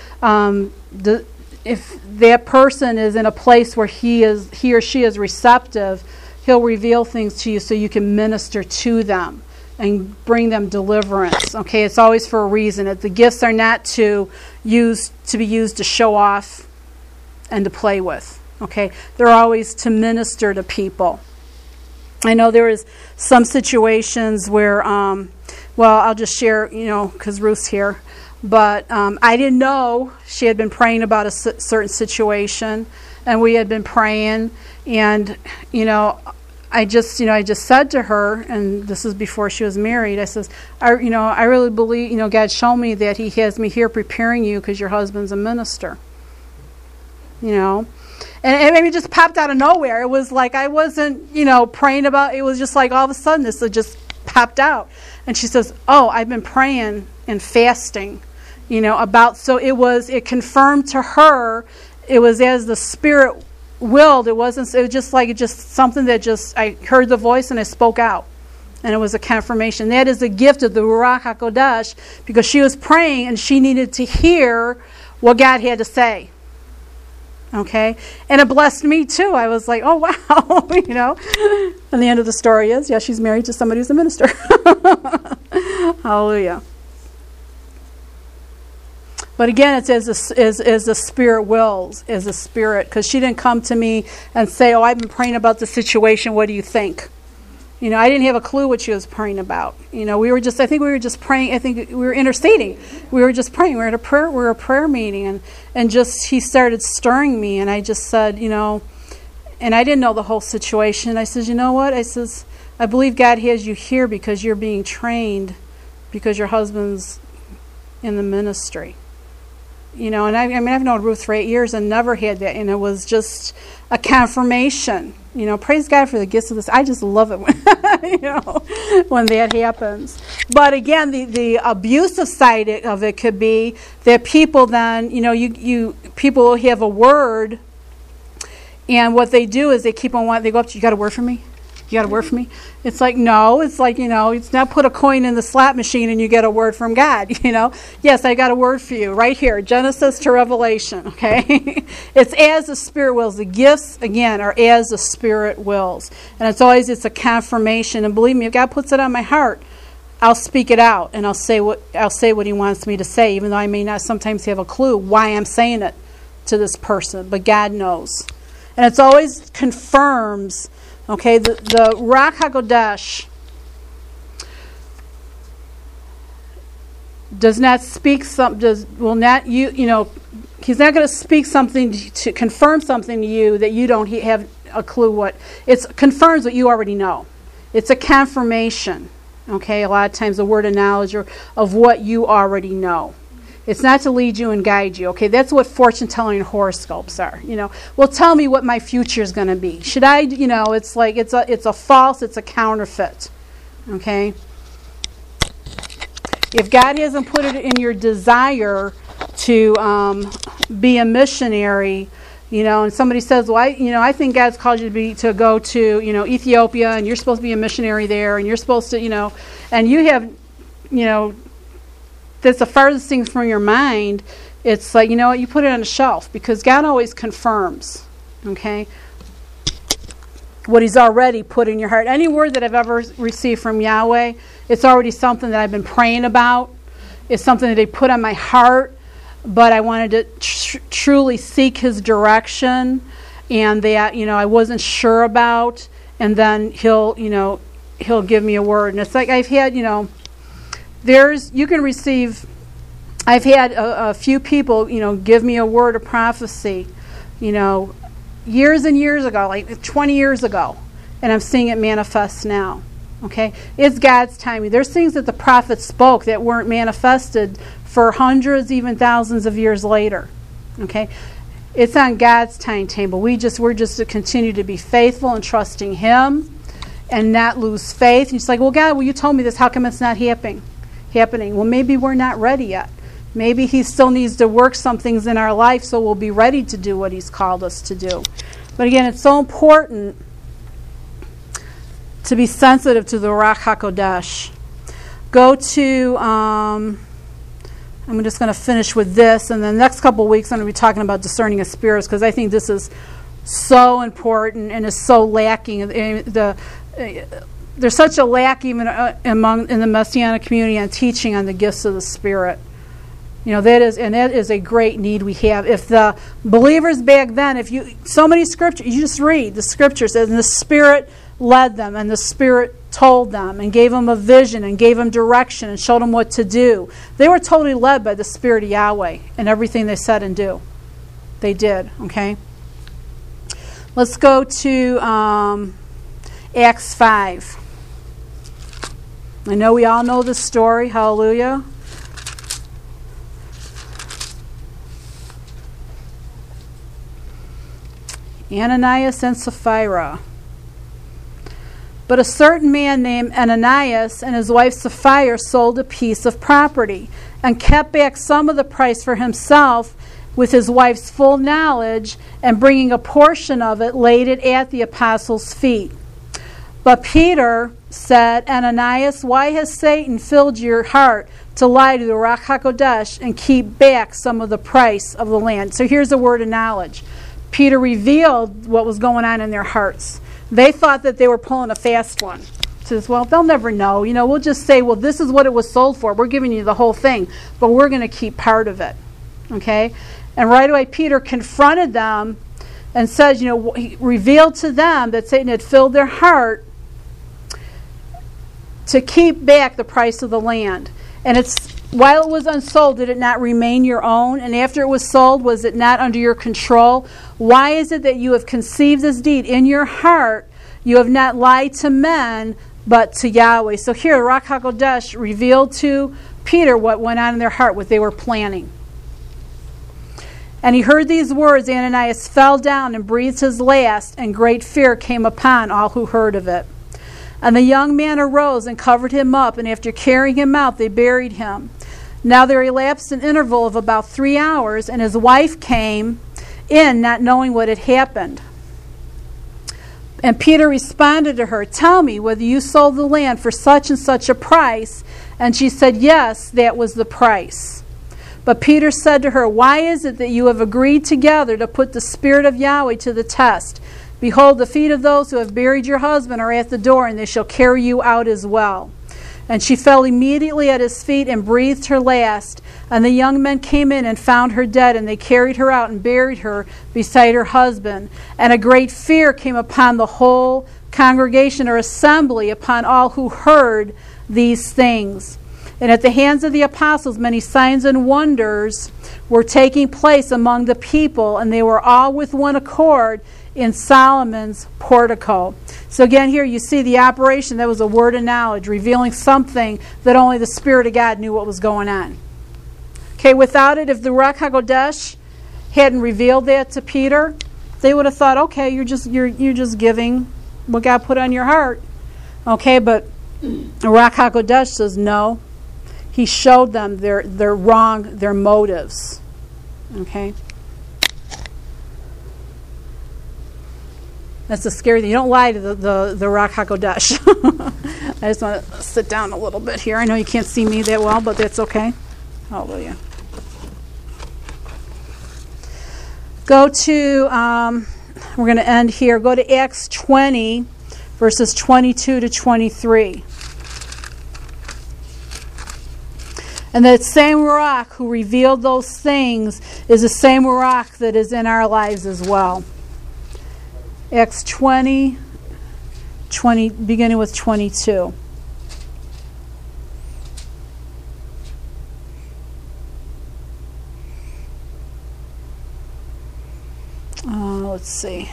that person is in a place where he or she is receptive, he'll reveal things to you so you can minister to them and bring them deliverance. Okay, it's always for a reason. The gifts are not to be used to show off and to play with. Okay, they're always to minister to people. I know there was some situations where, I'll just share, because Ruth's here, but I didn't know she had been praying about a certain situation, and we had been praying, and I just said to her, and this is before she was married, I says, I really believe, God showed me that He has me here preparing you because your husband's a minister. And it just popped out of nowhere. It was like I wasn't, praying about it. It was just like all of a sudden this just popped out. And she says, "Oh, I've been praying and fasting, so it confirmed to her, it was as the Spirit willed. It was just something that I heard the voice and I spoke out. And it was a confirmation. That is the gift of the Ruach HaKodesh, because she was praying and she needed to hear what God had to say. Okay? And it blessed me too. I was like, oh wow, And the end of the story is, she's married to somebody who's a minister. Hallelujah. But again, it's as the Spirit wills, as the Spirit, because she didn't come to me and say, "Oh, I've been praying about the situation. What do you think?" I didn't have a clue what she was praying about. We were just praying. I think we were interceding. We were just praying. We were a prayer meeting, and He started stirring me, and I just said, and I didn't know the whole situation. I said, "You know what?" I says, "I believe God has you here because you're being trained, because your husband's in the ministry." And I've known Ruth for 8 years and never had that, and it was just a confirmation. Praise God for the gifts of this. I just love it when, when that happens. But again, the abusive side of it could be that people then, people will have a word, and what they do is they keep on wanting, they go up to you, got a word for me? You got a word for me? It's like, no. It's like, it's not put a coin in the slot machine and you get a word from God, Yes, I got a word for you right here, Genesis to Revelation, okay? It's as the Spirit wills. The gifts, again, are as the Spirit wills. And it's a confirmation. And believe me, if God puts it on my heart, I'll speak it out and I'll say what He wants me to say, even though I may not sometimes have a clue why I'm saying it to this person. But God knows. And it's always confirms. Okay, the Ruach HaKodesh does not speak He's not going to speak something to confirm something to you that you don't have a clue what. It confirms what you already know. It's a confirmation. Okay, a lot of times a word of knowledge or of what you already know. It's not to lead you and guide you. Okay, that's what fortune telling and horoscopes are. Well, tell me what my future is going to be. Should I? It's like it's a false. It's a counterfeit. Okay. If God hasn't put it in your desire to be a missionary, and somebody says, well, I think God's called you to go to Ethiopia, and you're supposed to be a missionary there, and you're supposed to and you have that's the farthest thing from your mind. It's like, you put it on a shelf, because God always confirms, okay, what He's already put in your heart. Any word that I've ever received from Yahweh, it's already something that I've been praying about. It's something that He put on my heart, but I wanted to truly seek His direction, and that, I wasn't sure about, and then He'll give me a word. And it's like I've had, you can receive, I've had a few people, give me a word of prophecy, years and years ago, like 20 years ago, and I'm seeing it manifest now. Okay? It's God's timing. There's things that the prophets spoke that weren't manifested for hundreds, even thousands of years later. Okay? It's on God's timetable. We're just to continue to be faithful and trusting Him and not lose faith. And it's like, well, God, you told me this. How come it's not happening? Well, maybe we're not ready yet. Maybe He still needs to work some things in our life so we'll be ready to do what He's called us to do. But again, it's so important to be sensitive to the Ruach HaKodesh. Go to, I'm just going to finish with this, and the next couple of weeks I'm going to be talking about discerning of spirits, because I think this is so important and is so lacking. There's such a lack even in the Messianic community on teaching on the gifts of the Spirit. That is a great need we have. If the believers back then, so many scriptures, you just read the scriptures, and the Spirit led them, and the Spirit told them, and gave them a vision, and gave them direction, and showed them what to do. They were totally led by the Spirit of Yahweh in everything they said and do. They did, okay? Let's go to Acts 5. I know we all know this story. Hallelujah. Ananias and Sapphira. But a certain man named Ananias and his wife Sapphira sold a piece of property and kept back some of the price for himself with his wife's full knowledge, and bringing a portion of it laid it at the apostles' feet. But Peter said, Ananias, why has Satan filled your heart to lie to the Ruach HaKodesh and keep back some of the price of the land? So here's a word of knowledge. Peter revealed what was going on in their hearts. They thought that they were pulling a fast one. Says, well, they'll never know. We'll just say, well, this is what it was sold for. We're giving you the whole thing, but we're going to keep part of it. Okay? And right away, Peter confronted them and says, he revealed to them that Satan had filled their heart to keep back the price of the land. And while it was unsold, did it not remain your own? And after it was sold, was it not under your control? Why is it that you have conceived this deed in your heart? You have not lied to men, but to Yahweh. So here, Ruach HaKodesh revealed to Peter what went on in their heart, what they were planning. And he heard these words. Ananias fell down and breathed his last, and great fear came upon all who heard of it. And the young man arose and covered him up, and after carrying him out, they buried him. Now there elapsed an interval of about 3 hours, and his wife came in, not knowing what had happened. And Peter responded to her, "Tell me whether you sold the land for such and such a price." And she said, "Yes, that was the price." But Peter said to her, "Why is it that you have agreed together to put the Spirit of Yahweh to the test? Behold, the feet of those who have buried your husband are at the door, and they shall carry you out as well." And she fell immediately at his feet and breathed her last. And the young men came in and found her dead, and they carried her out and buried her beside her husband. And a great fear came upon the whole congregation or assembly, upon all who heard these things. And at the hands of the apostles many signs and wonders were taking place among the people, and they were all with one accord in Solomon's portico. So again, here you see the operation. That was a word of knowledge, revealing something that only the Spirit of God knew what was going on. Okay, without it, if the Ruach HaKodesh hadn't revealed that to Peter, they would have thought, okay, you're just giving what God put on your heart. Okay, but the Ruach HaKodesh says no. He showed them their motives. Okay. That's the scary thing. You don't lie to the Ruach HaKodesh. I just want to sit down a little bit here. I know you can't see me that well, but that's okay. Hallelujah. Go to, we're going to end here. Go to Acts 20, verses 22 to 23. And that same Ruach who revealed those things is the same Ruach that is in our lives as well. Acts 20, beginning with 22. Let's see.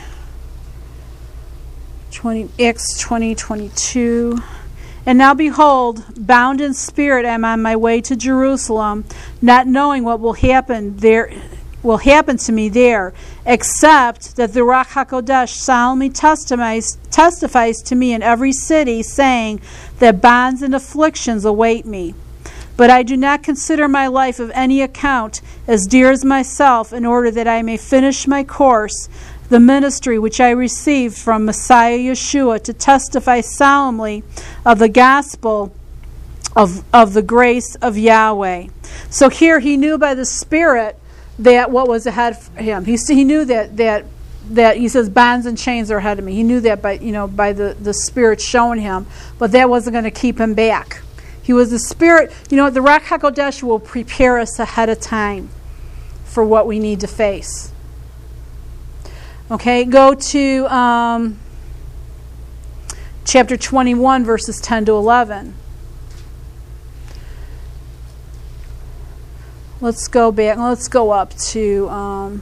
Acts 20, 22. And now behold, bound in spirit I am on my way to Jerusalem, not knowing what will happen to me there, except that the Ruach HaKodesh solemnly testifies to me in every city, saying that bonds and afflictions await me. But I do not consider my life of any account, as dear as myself, in order that I may finish my course, the ministry which I received from Messiah Yeshua, to testify solemnly of the gospel of the grace of Yahweh. So here he knew by the Spirit that what was ahead of him. He knew that he says bonds and chains are ahead of me. He knew that by the Spirit showing him, but that wasn't going to keep him back. He was the Spirit. The Ruach HaKodesh will prepare us ahead of time for what we need to face. Okay, go to chapter 21, verses 10 to 11. Let's go back. Let's go up to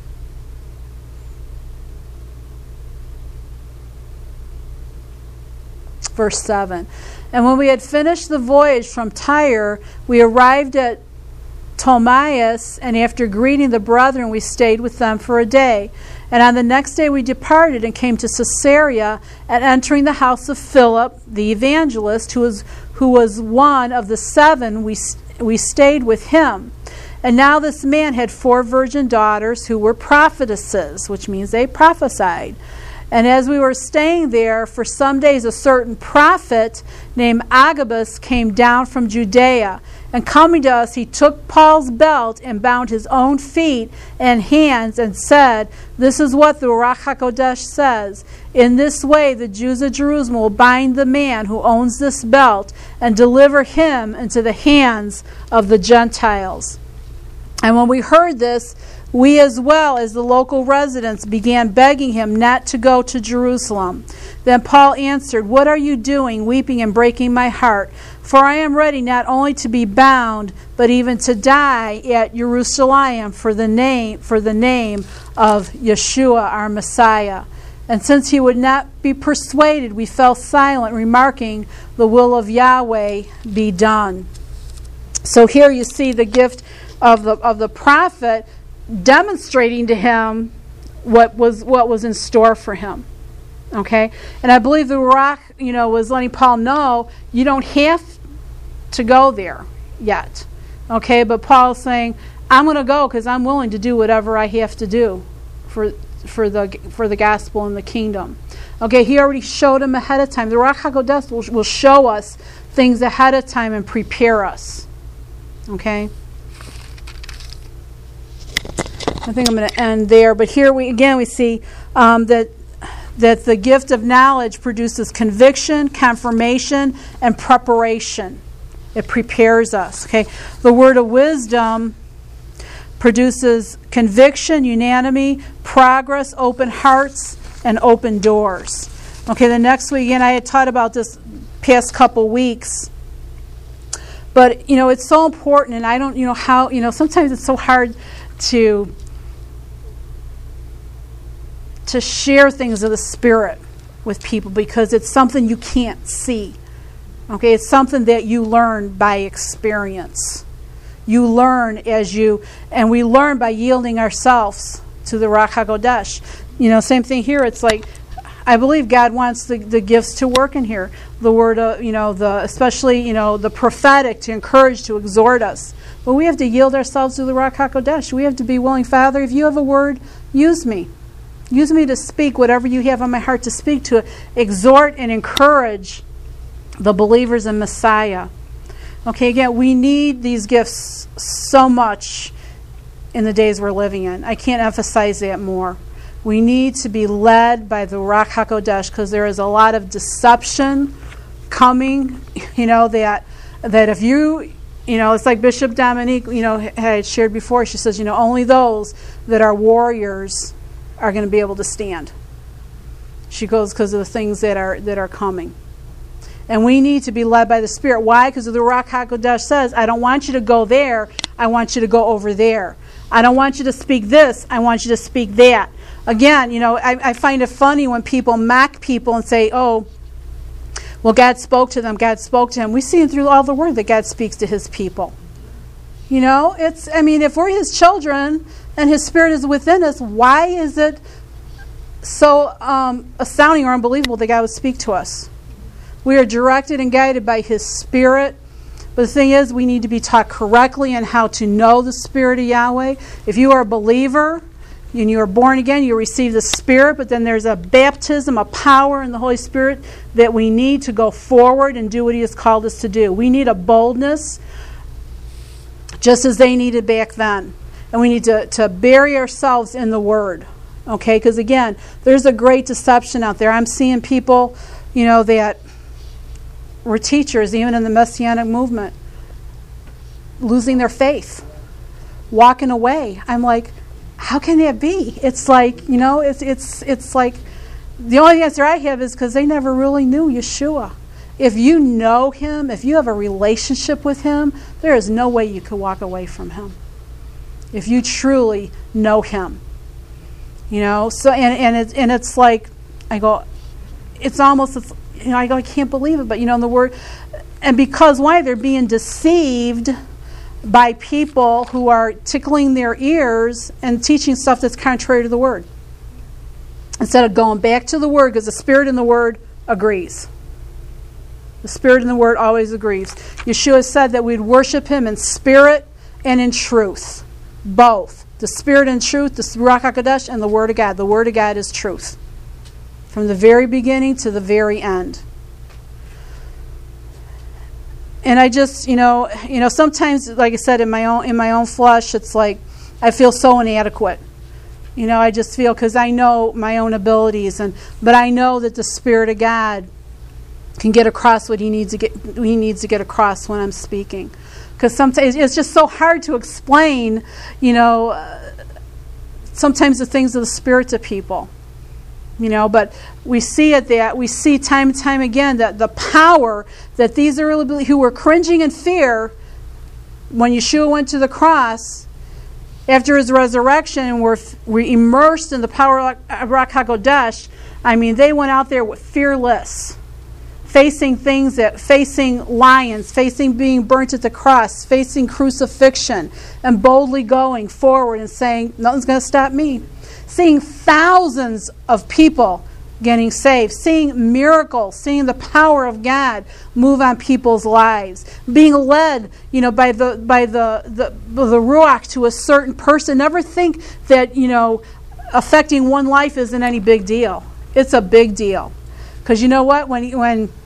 verse 7. And when we had finished the voyage from Tyre, we arrived at Ptolemais, and after greeting the brethren, we stayed with them for a day. And on the next day we departed and came to Caesarea, and entering the house of Philip, the evangelist, who was one of the 7, we stayed with him. And now this man had 4 virgin daughters who were prophetesses, which means they prophesied. And as we were staying there for some days, a certain prophet named Agabus came down from Judea. And coming to us, he took Paul's belt and bound his own feet and hands and said, "This is what the Ruach HaKodesh says. In this way the Jews of Jerusalem will bind the man who owns this belt and deliver him into the hands of the Gentiles." And when we heard this, we as well as the local residents began begging him not to go to Jerusalem. Then Paul answered, "What are you doing, weeping and breaking my heart? For I am ready not only to be bound, but even to die at Jerusalem for the name of Yeshua, our Messiah." And since he would not be persuaded, we fell silent, remarking, "The will of Yahweh be done." So here you see the gift of the prophet demonstrating to him what was in store for him. Okay? And I believe the Ruach, was letting Paul know, you don't have to go there yet. Okay? But Paul's saying, I'm going to go because I'm willing to do whatever I have to do for the gospel and the kingdom. Okay? He already showed him ahead of time. The Ruach HaKodesh will show us things ahead of time and prepare us. Okay? I think I'm going to end there. But here we see that the gift of knowledge produces conviction, confirmation, and preparation. It prepares us. Okay, the word of wisdom produces conviction, unanimity, progress, open hearts, and open doors. Okay, the next week, again, I had taught about this past couple weeks. But, it's so important, and I don't, how, sometimes it's so hard to share things of the Spirit with people because it's something you can't see. Okay, it's something that you learn by experience. You learn and we learn by yielding ourselves to the Ruach HaKodesh. Same thing here. It's like, I believe God wants the gifts to work in here. The word, especially, the prophetic, to encourage, to exhort us. But we have to yield ourselves to the Ruach HaKodesh. We have to be willing, Father, if you have a word, use me. Use me to speak whatever you have on my heart to speak, to exhort and encourage the believers in Messiah. Okay, again, we need these gifts so much in the days we're living in. I can't emphasize that more. We need to be led by the Ruach HaKodesh because there is a lot of deception coming, that if you, it's like Bishop Dominique, had shared before. She says, only those that are warriors are going to be able to stand. She goes, because of the things that are coming. And we need to be led by the Spirit. Why? Because the Ruach HaKodesh says, I don't want you to go there, I want you to go over there. I don't want you to speak this, I want you to speak that. Again, I find it funny when people mock people and say, oh, well, God spoke to them, God spoke to him. We see through all the Word that God speaks to his people. If we're his children and his Spirit is within us, why is it so astounding or unbelievable that God would speak to us? We are directed and guided by his Spirit. But the thing is, we need to be taught correctly on how to know the Spirit of Yahweh. If you are a believer and you are born again, you receive the Spirit, but then there's a baptism, a power in the Holy Spirit that we need to go forward and do what he has called us to do. We need a boldness, just as they needed back then. And we need to bury ourselves in the Word. Okay? Because again, there's a great deception out there. I'm seeing people, that were teachers, even in the Messianic movement, losing their faith, walking away. I'm like, how can that be? It's like, it's like the only answer I have is because they never really knew Yeshua. If you know him, if you have a relationship with him, there is no way you could walk away from him. If you truly know him, So and it's like, I go, it's almost. I go, I can't believe it, but in the Word, and because why? They're being deceived by people who are tickling their ears and teaching stuff that's contrary to the Word. Instead of going back to the Word, because the Spirit in the Word agrees. The Spirit in the Word always agrees. Yeshua said that we'd worship him in spirit and in truth. Both. The Spirit and truth, the Ruach HaKodesh, and the Word of God. The Word of God is truth. From the very beginning to the very end. And I just, sometimes, like I said, in my own flesh, it's like I feel so inadequate. I just feel, because I know my own abilities, but I know that the Spirit of God can get across what he needs to get across when I'm speaking. Because sometimes it's just so hard to explain, sometimes the things of the Spirit to people. But we see we see time and time again that the power that these early believers who were cringing in fear when Yeshua went to the cross after his resurrection and were immersed in the power of Ruach HaKodesh, they went out there with fearless facing lions, facing being burnt at the cross, facing crucifixion, and boldly going forward and saying, nothing's going to stop me. Seeing thousands of people getting saved, seeing miracles, seeing the power of God move on people's lives, being led, by the Ruach to a certain person. Never think that, affecting one life isn't any big deal. It's a big deal. Because you know what? When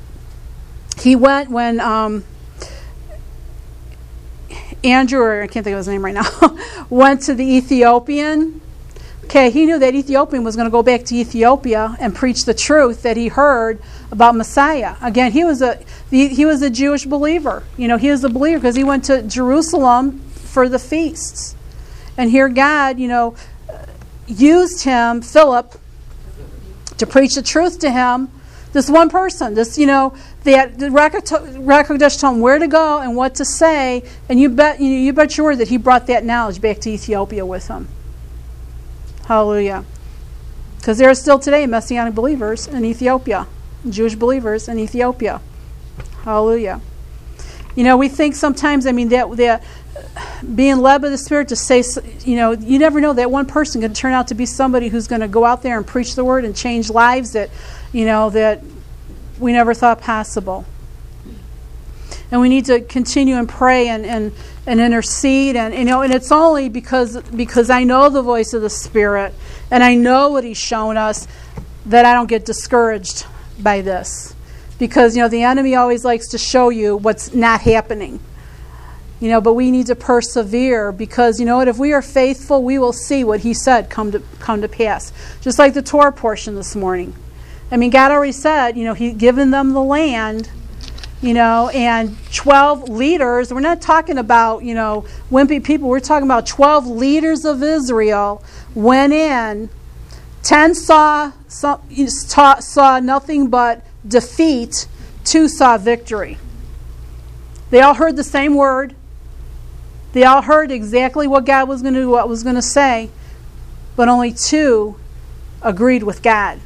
Andrew, or I can't think of his name right now, went to the Ethiopian. Okay, he knew that Ethiopian was going to go back to Ethiopia and preach the truth that he heard about Messiah. Again, he was a Jewish believer. He was a believer because he went to Jerusalem for the feasts. And here God, used him, Philip, to preach the truth to him. This one person, that the Rakodesh told him where to go and what to say, and you bet your word that he brought that knowledge back to Ethiopia with him. Hallelujah. Because there are still today Messianic believers in Ethiopia, Jewish believers in Ethiopia. Hallelujah. We think sometimes, that being led by the Spirit to say, you never know, that one person can turn out to be somebody who's going to go out there and preach the word and change lives that, that we never thought possible. And we need to continue and pray and intercede, and it's only because I know the voice of the Spirit and I know what He's shown us that I don't get discouraged by this, because the enemy always likes to show you what's not happening. But we need to persevere, because if we are faithful, we will see what He said come to pass. Just like the Torah portion this morning. God already said, He'd given them the land. And 12 leaders, we're not talking about, wimpy people, we're talking about 12 leaders of Israel went in, 10 saw nothing but defeat, 2 saw victory. They all heard the same word. They all heard exactly what God was going to do, what was going to say, but only 2 agreed with God.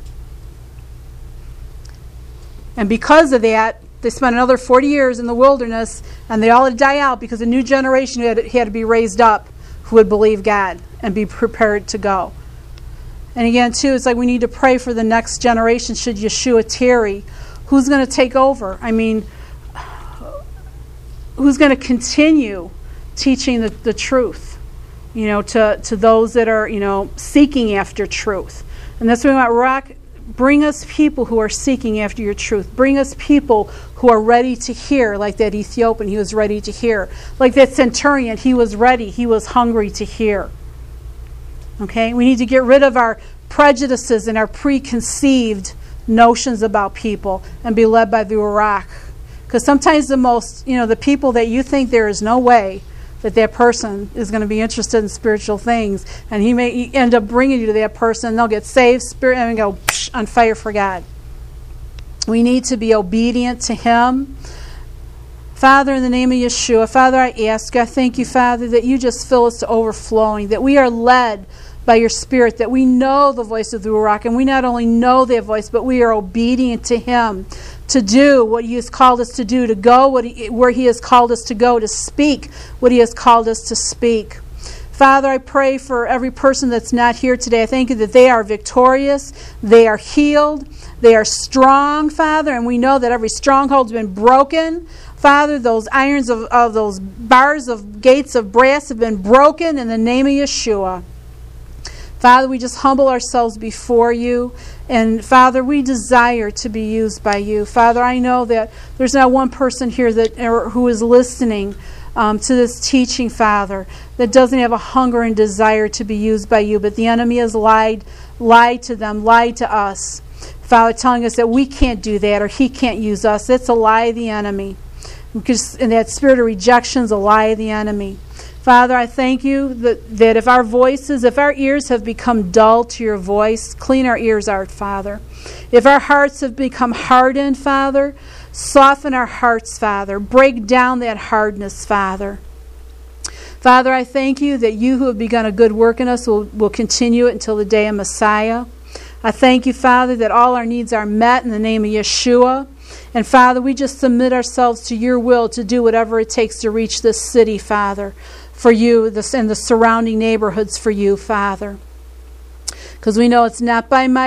And because of that, they spent another 40 years in the wilderness, and they all had to die out because a new generation had to be raised up who would believe God and be prepared to go. And again, too, it's like we need to pray for the next generation should Yeshua tarry. Who's going to take over? Who's going to continue teaching the truth, to those that are, seeking after truth. And that's what we want. Rock, bring us people who are seeking after your truth. Bring us people who are ready to hear, like that Ethiopian, he was ready to hear. Like that centurion, he was ready, he was hungry to hear. Okay? We need to get rid of our prejudices and our preconceived notions about people and be led by the Ruach. Because sometimes the people that you think there is no way that person is going to be interested in spiritual things, and he may end up bringing you to that person, and they'll get saved, and go on fire for God. We need to be obedient to Him. Father, in the name of Yeshua, Father, I thank you, Father, that you just fill us to overflowing, that we are led by your Spirit, that we know the voice of the Ruach, and we not only know that voice, but we are obedient to Him, to do what He has called us to do, to go where He has called us to go, to speak what He has called us to speak. Father, I pray for every person that's not here today. I thank you that they are victorious, they are healed, they are strong, Father, and we know that every stronghold has been broken. Father, those irons of those bars of gates of brass have been broken in the name of Yeshua. Father, we just humble ourselves before you. And Father, we desire to be used by you. Father, I know that there's not one person here who is listening to this teaching, Father, that doesn't have a hunger and desire to be used by you. But the enemy has lied to them, lied to us. Father, telling us that we can't do that or he can't use us. That's a lie of the enemy. And that spirit of rejection is a lie of the enemy. Father, I thank you that if our ears have become dull to your voice, clean our ears out, Father. If our hearts have become hardened, Father, soften our hearts, Father. Break down that hardness, Father. Father, I thank you that you who have begun a good work in us will continue it until the day of Messiah. I thank you, Father, that all our needs are met in the name of Yeshua. And Father, we just submit ourselves to your will to do whatever it takes to reach this city, Father, for you, and the surrounding neighborhoods for you, Father. Because we know it's not by might